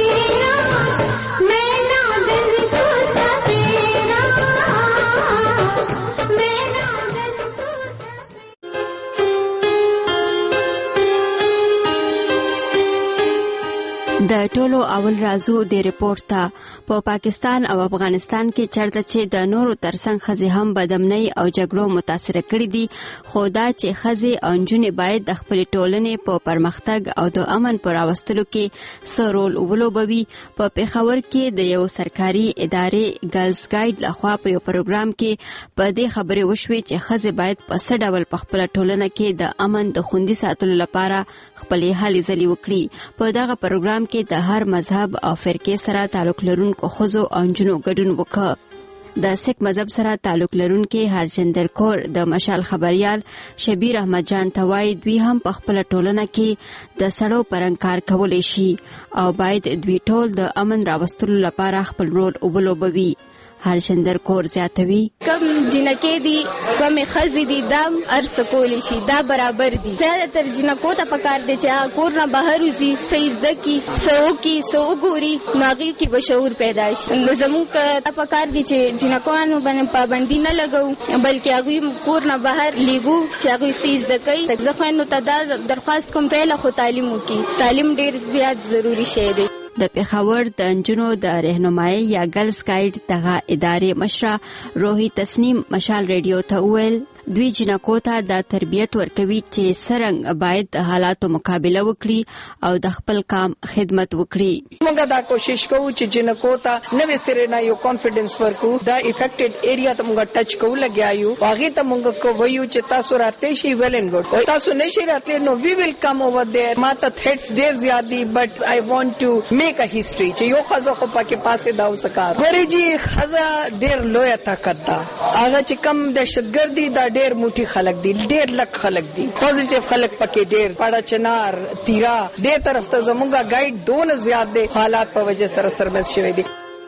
د ټولو اول رازو د ریپورت ته په پاکستان او افغانستان کې چرته چې د نورو ترڅنګ ښځې هم بدامنۍ او جګړو متاثره کړي دي، خو دا چې ښځې او نجونې باید د خپلې ټولنې په پرمختګ او د امن په راوستلو کې څه رول ولوبوي. په پېښور کې د یو سرکاري ادارې ګرلز ګایډ لخوا په یو پروګرام کې په دې خبرې وشوې چې ښځې باید په څه ډول په خپله ټولنه کې د امن د خوندي ساتلو لپاره خپلې هلې ځلې وکړي. په دغه پروګرام کې د هر مذهب او فرقې سره تعلق لرونکو ښځو او نجونو ګډون وکړ. د سکھ مذهب سره تعلق لرونکي هرجندر کور د مشال خبريال شبیر احمد جان توای دوی هم په خپل ټولنه کې د سړو پرنګ کار کولای شي او باید دوی ټول د امن راوستلو لپاره خپل رول وبلوبوي. هرشندر کور زیاتوي کم جنکې دي کم خزې دي دم ارس کولی شي دا برابر دي. زیاده تر جنکو ته پکار دي چې کور نه بهر وزي سیزده کی سو کی سو ګوري ناغي کی بشعور پیدا شي. زموږ ته پکار دي چې جنکوانو باندې پابندي نه لګو بلکې هغه کور نه بهر لیګو چې هغه سیزده کوي. ځکه ته دا درخواست کوم پهله خو تعلیم وکي. تعلیم ډیر زیات ضروری شی دی. د پېښور د نجونو د رهنمایي یا ګرلز ګایډ دغه ادارې مشره روحي تسنیم مشال ریډیو ته وویل دوی جنکو ته د تربیت ورکوي چې څرنګه باید د حالاتو مقابله وکړي او د خپل کام خدمت وکړي. موږ دا کوشش کوو چې جنکو ته نوې سره نه یو کانفیډنس ورکو. دا افیکټډ ایریا ته موږ ټچ کوو لګیایو هغه ته موږ کوو چې تاسو راته شي ویل اینڈ ګډ تاسو نشي راته نو وی ویل کم اوور دیر. ما ته تھریټس ډیر زیات دي بٹ آی وانټ ټو میک ا هیستوري چې یو خزه خو پکې پاسه دا وسکار ورې جی خزه ډیر لوی طاقت ده. هغه چې کم دهشتګردي دا ډیر موټي خلک دي ډیر لک خلک دي پوزټیو خلک پکې ډیر پړه چنار تیرا دې طرف ته زموږه ګایډ دون زیات دي حالات په وجه سره سرمس شوی دي.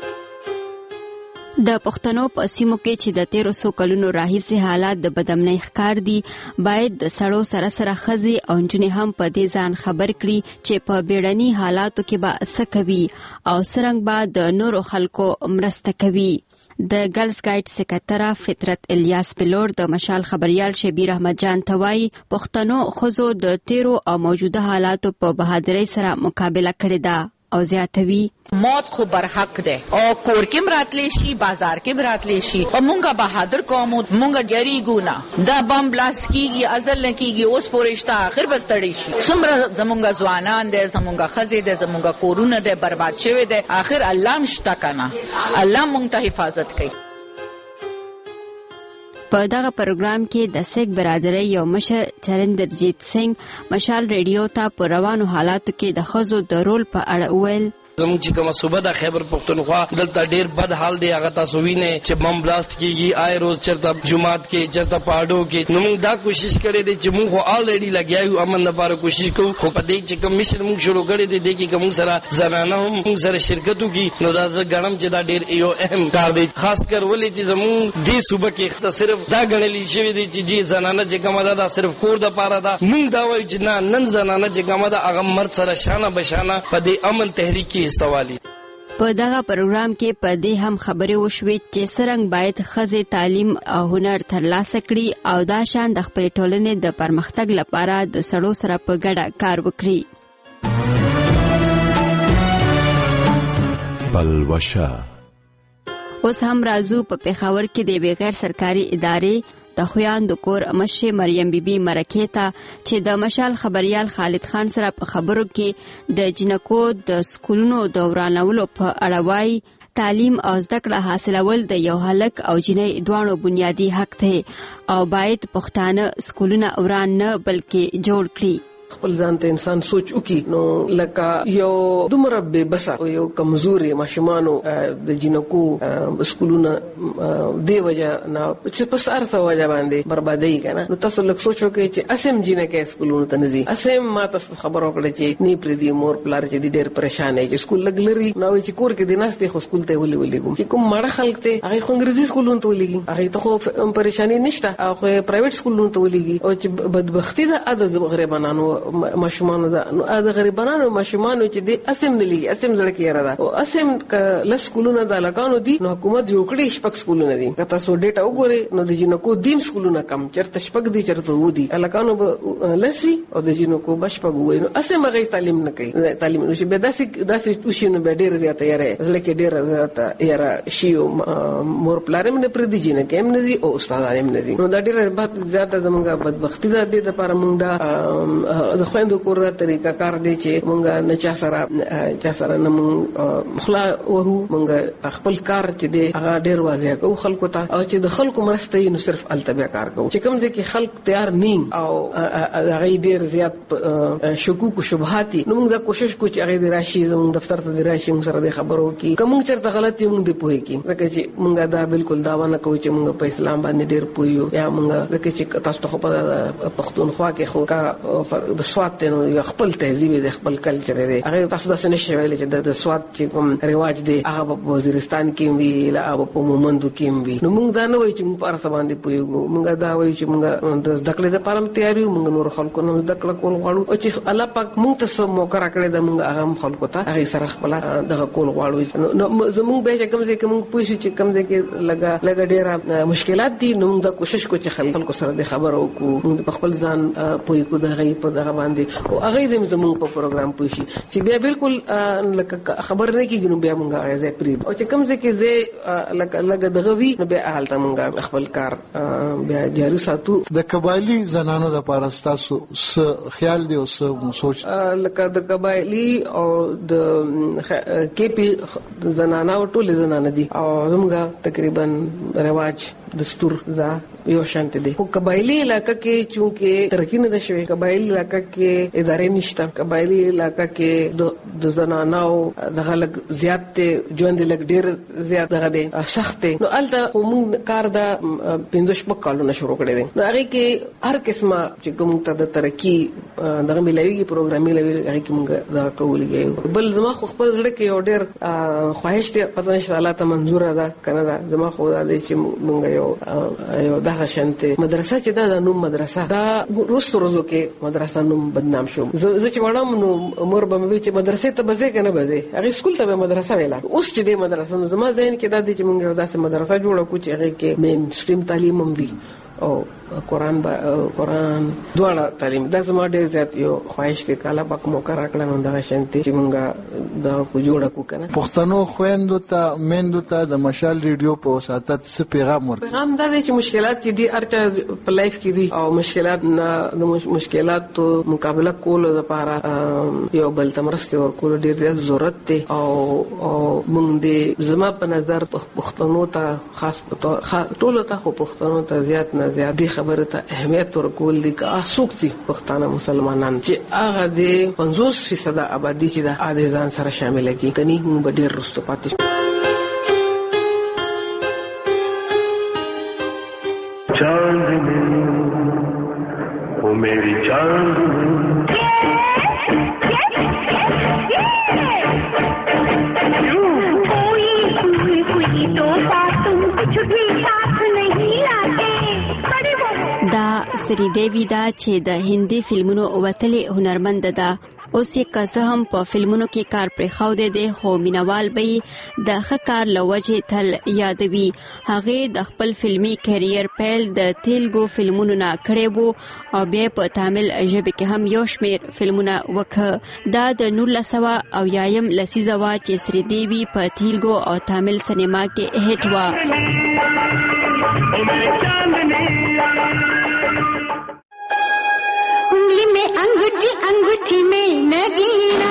د پښتنو په سیمو کې چې د تیرو سو کلونو راهیسې حالات د بدامنۍ ښکار دي باید د سړو سره سره ښځې او نجونې هم په دې ځان خبر کړي چې په بیړني حالاتو کې به څه کوي او څرنګه به د نورو خلکو مرسته کوي. د ګرلز ګایډ سکرټره فطرت الیاس بلور د مشال خبريال شبیر احمد جان توای پښتنو ښځو د تیرو او موجوده حالاتو په بهادرۍ سره مقابله کړې ده او زیاتوي موت خو برحق ده او کور کې مراتلی شي بازار کې مراتلی شي او مونږه بهادر قوم مونږه ډیریږو نه. دا بم بلاست کیږي ازل نه کیږي اوس پورې شته اخر به ستړي شي. څومره زمونږه ځوانان دي زمونږه ښځې دي زمونږه کورونه دي برباد شوي دي اخر الله مشته کنه الله مونږ ته حفاظت کوي. په دغه پروګرام کې د سکھ برادرۍ یو مشر چرندرجیت سنگ مشال ریډیو ته په روانو حالاتو کې د ښځو د رول په اړه وویل. زموږ چې کومه صوبه د خیبر پختونخوا دلته ډیر بد حال دی. هغه تاسو وینئ چې بم بلاست کیږي آی روز چرته جمعات کې چرته پاړو کې. نو موږ دا کوشش کړې دي چې موږ الریډي لګیاو امن لپاره کوشش کوو. خو په دې چې کوم مشن موږ شروع کړی دی د کې کوم سره زنانه هم موږ سره شرکت وکړي. نو دا زه ګڼم چې دا ډیر یو اهم کار دی، خاص کر ولې چې زموږ دې صوبه کې صرف دا ګڼل شوی دی چې جی زنانه چې کومه ده دا صرف کور د پاره ده. موږ دا وایو چې نه، نن زنانه چې کومه ده هغه مرد سره شانه بشانه په دې امن تحریک کې سوالي. په دغه پروګرام کې په دې هم خبرې وشوې چې څرنګه باید ښځې تعلیم او هنر ترلاسه کړي او دا شان د خپلې ټولنې د پرمختګ لپاره د سړو سره په ګډه کار وکړي. پلوشه اوس هم راځو په پېښور کې د بغیر سرکاري ادارې د خویاندو کور مشر مریم بیبي مرکې ته چې د مشال خبريال خالد خان سره په خبرو کې د جنکو د سکولونو د ورانولو په اړه وایي تعلیم او زده کړه حاصلول د یو هلک او جنۍ دواړو بنیادی حق دی او باید پښتانه سکولونه وران نه بلکې جوړ کړي. خپل ځان ته انسان سوچ وکي نو لکه یو دومره بے بسا یو کمزوري ماشومانو د جنکو سکولونه دی وجه نه چې پس ارفه وجه باندې بربادي کنه. نو تاسو لکه سوچ وکي چې اسیم جنکه سکولونه ته نزي اسیم ما تاسو خبرو کړی چې نی پر دي مور پلار چې ډېر پریشان دي چې سکول لګلري نو چې کور کې دیناسته خو سکول ته ولي ولي کوم چې کوم ماړه خلک ته هغه انګریزي سکولونه ته ولي هغه ته خو پریشانی نشته او پرایویټ سکولونه ته ولي او چې بدبختی ده عدد غریبانو ماشومانو ده. نو د غریبانو ماشومانو چې د اسیم نه لګي اسیم زړه کې را ده او اسیم ک سکولونه د لګانو دي نو حکومت جوړ کړي شپږ سکولونه دي. که تاسو ډیټا وګورئ نو د جنکو دیم سکولونه کم چرته شپږ دي چرته ودی لګانو به لسی او د جنکو بشپږ وای. نو اسیم هغه تعلیم نه کوي تعلیم نو چې به داسې داسې وشینو به ډیر زیاته یاره لکه ډیر زیاته یاره شیو مور پلارم نه پر دي جنکه هم نه دي او استادان هم نه دي. نو دا ډیر زیاته زمونږه بدبختی ده د لپاره مونږ دا د خويندو کور دا طریقه کار دی چې مونږ نه چا سره چا سره نه مونږ خلا وهو مونږ خپل کار چې دی هغه ډیر واضح کوو خلکو ته او چې د خلکو مرسته نو صرف التبیا کار کوو چې کوم ځکه خلک تیار نیم او هغه ډیر زیات شکوک او شبهات نو مونږ کوشش کوو چې هغه راشي زموږ دفتر ته راشي موږ سره د خبرو کې کوم چرته غلطي مونږ دی پوهی کی ځکه چې مونږ دا بالکل داوا نه کوو چې مونږ په اسلام باندې ډیر پوهیو یا مونږ ځکه چې تاسو ته په پښتونخوا کې خو کا د سواد نو یو خپل تهذیب د خپل کلچر دی هغه تاسو داسې نشئ ویل چې د سواد چې کوم رواج دی هغه په وزیرستان کې وی لا په مومندو کې وی. نو موږ دا نه وایو چې موږ په ارسه باندې پوهیږو موږ دا وایو چې موږ د دکړې لپاره تیار یو موږ نور خلکو نو دکړه کول غواړو او چې الله پاک موږ ته سم موقع راکړي د موږ هغه خلکو ته هغه سره خپل دغه کول غواړو. نو زموږ به چې کوم ځای کې موږ پوښتنه چې کوم ځای کې لګا لګا ډېر مشکلات دي نو موږ دا کوشش کوو چې خلکو سره د خبرو کو موږ په خپل ځان پوهی کو دغه په دغه باندې او هغه دې زموږ په پروګرام پوښي چې بیا بالکل لکه خبر نه کیږي نو بیا موږ هغه ځای پری او چې کوم ځای کې زه لکه لګا دغه وی نو بیا حالت موږ خپل کار بیا جاري ساتو. د قبایلی زنانو د لپاره تاسو څه خیال دی او څه سوچ لکه د قبایلی او د کېپی زنانو ټول زنانه دي او زموږ تقریبا رواج دستور دا یو شانت دي. خو قبایلی علاقہ کې چونکه ترقی نه شوی قبایلی علاقہ کې ادارې نشته قبایلی علاقہ کې د زنانو د غلط زیات ته ژوند لګ ډیر زیات دغه دي سخت نو الته موږ کار دا پنځه شپږ کالونه شروع کړی دي. نو هغه کې هر قسمه چې کوم ته د ترقی دغه ملوي پروګرام ملوي هغه کې موږ دا کولګي. بل زما خو خپل ځړ کې یو ډیر خواهش ته پته نشته الله ته منزور ده کنه دا زما خو دا چې موږ یو یو دغه شانته مدرسه چې دا نوم مدرسه دا روز روزو کې مدرسه نوم بدنام شو. زه چې وړم نو مور به مې چې مدرسې ته بځې کنه بځې هغه سکول ته به مدرسه ویلا اوس چې د مدرسې نو زما ذهن کې دا دي چې موږ یو داسې مدرسه جوړه کو چې هغه کې مین سټریم تعلیم هم وي او قرآن با قرآن دواړه تعلیم دا زما ډېر زیات یو خواهش دی کاله پاک موقع راکړه نو دا شانتي چې مونږه دا کو جوړه کو کنه. پښتنو خويندو ته میندو ته د مشال ریډیو په وساتت څه پیغام ورکړي؟ پیغام دا دی چې مشکلات دي ارچا په لایف کې دي او مشکلات نه د مشکلاتو مقابله کولو لپاره یو بل تمرسته ورکول ډېر زیات ضرورت دی او او مونږ دې زما په نظر پښتنو ته خاص په ټولو ته خو پښتنو ته زیات نه زیات خبره ته اهمیت ورکول دي که څوک دي پښتانه مسلمانان چې هغه د پنځوس فیصد آبادی چې د اده ځان سره شامل کی کني موږ ډیر رستو پاتې चांदनी ओ मेरी चांदनी कोई कोई कोई तो तुम कुछ भी साथ नहीं लाते دا سری دیوی دا چې د هندي فلمونو وتلې هنرمند ده اوس یې که هم په فلمونو کې کار پرې خاوده دی خو مینوال به د ښه کار له وجې تل یادوي. هغې د خپل فلمي کیریر پیل د تیلګو فلمونو نه کړی وو او بیا په تامل ژبې کې هم یو شمېر فلمونه وکړه. دا د نولس سوه اویایم لسیزه وه چې سری دیوی په تیلګو او تامل سینما کې هیټ وه. उंगली में अंगूठी अंगूठी में नगीना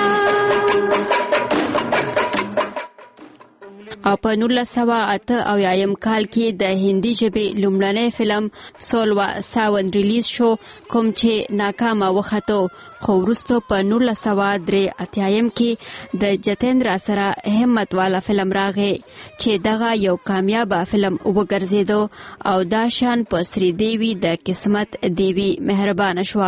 او په نولس سوه اته اویایم کال کې د هندي ژبې لومړنی فلم سولوا ساون ریلیز شو کوم چې ناکامه وخته خو وروسته په نولس سوه درې اتیایم کې د جتیندرا سره همت والا فلم راغی چې دغه یو کامیاب فلم وګرځیدو او دا شان په سری دیوی د قسمت دیوی مهربانه شوه.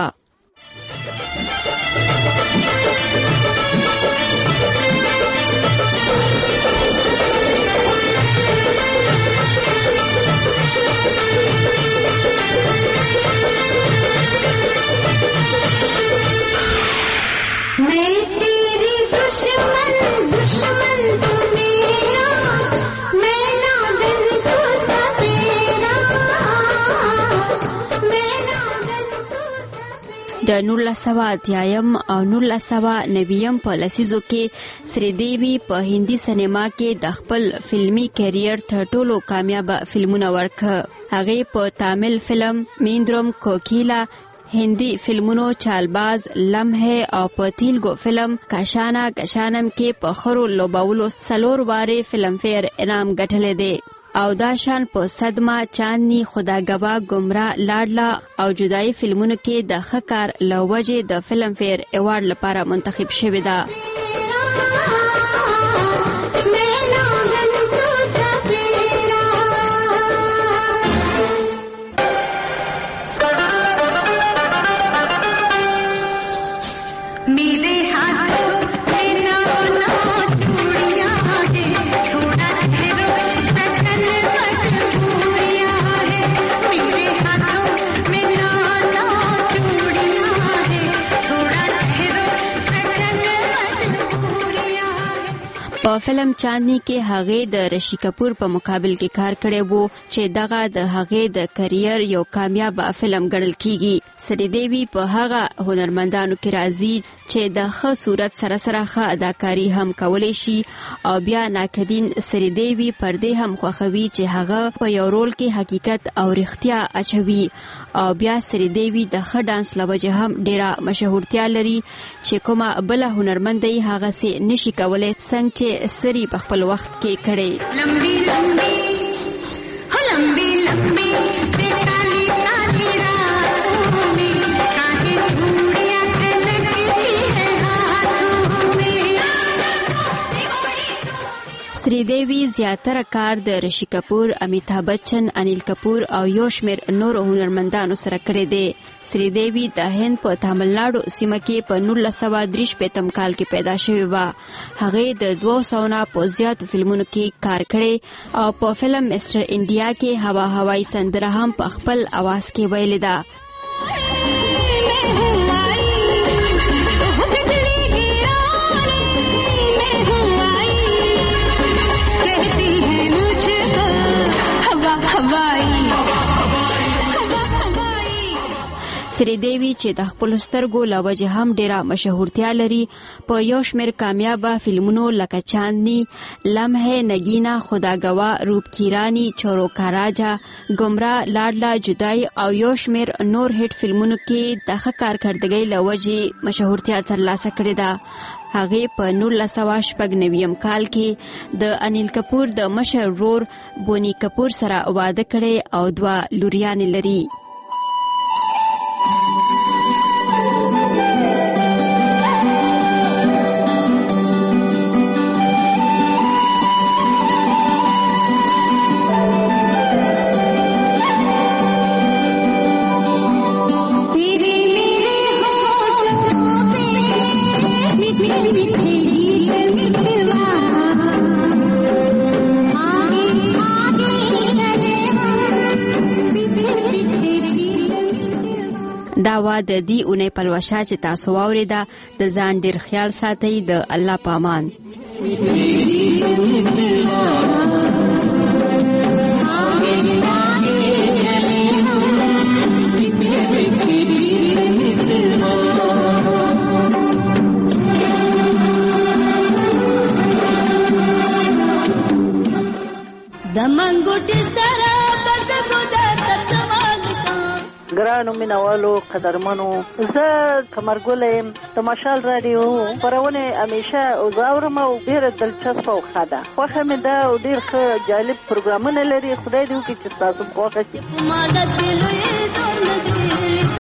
मैं तेरी दुश्मन दुश्मन तू मेरा मैं नागन तू सपेरा मैं नागन तू د نولس سوه اتیایم او نولس سوه نویم په لسیزو کې سری دیوی په هندي سینما کې د خپل فلمي کیریر تر ټولو کامیاب فلمونه ورکړه. هغې په تامل فلم میندروم کوکیلا، هندي فلمونو چالباز، لمحه او په تیلګو فلم کاشانا کشانم کې په خرو لوبولو څلور واره فلم فیر انعام ګټلی دی او دا شان په صدمه، چاندنی، خداګوا، ګمراه، لاډلا او جدائی فلمونو کې د ښه کار له وجې د فلم فیر ایوارډ لپاره منتخب شوې ده. په فلم چاندنی کې هغې د رشی کپور په مقابل کې کار کړی وو چې دغه د هغې د کرییر یو کامیاب فلم ګڼل کیږي. سری دیوی په هغه هنرمندانو کې راځي چې د ښه صورت سره سره ښه اداکاری هم کولی شي او بیا ناکدین سری دیوی پر دې هم خوښوي چې هغه په یو رول کې حقیقت او رښتیا اچوي او بیا سری دیوی د ښه ډانس له وجې هم ډیره مشهورتیا لري چې کومه بله هنرمنده یې هغسې نشي کولی څنګه چې سری په خپل وخت کې کړي. لمبی لمبی هو لمبی لمبی د کالی کالی راتوں میں کاہے چوڑیاں تھلکتی ہے ہاتھوں میں. سری دیوی زیاتره کار د رشی کپور، امیتابھ بچن، انیل کپور او یو شمېر نورو هنرمندانو سره کړی دی. سری دیوی د هند په تامل ناډو سیمه کې په نولس سوه درې شپېتم کال کې پیدا شوې وه. هغې د دوه سوو نه په زیاتو فلمونو کې کار کړی او په فلم مسټر انډیا کې هوا هوایی سندره هم په خپل اواز کې ویلې ده. سری دیوی چې د خپل سترګو له وجې هم ډیره مشهورتیا لري په یو شمېر کامیابه فلمونو لکه چاندنی، لمحه، نگینا، خداګوا، روپ کیرانی، چوروکا راجا، ګمراه، لاډلا، جدائی او یو شمېر نور هیټ فلمونو کې د ښه کارکردګۍ له وجې مشهورتیا ترلاسه کړې ده. هغې په نولس سوه شپږ نویم کال کې د انیل کپور د مشر ورور بونی کپور سره واده کړی او دوه لوریانې لري. وه د دې اونۍ پلوشه چې تاسو واورېده د ځان ډېر خیال ساتئ د الله په امان. ګرانو مینوالو قدرمنو، زه قمرګل یم. د مشال راډیو خپرونې همیشه اورم او ډېره دلچسپه او ښه ده. خوښه مې ده او ډېر ښه جالب پروګرامونه لري. خدای دې وکړي چې ستاسو خوښه شي.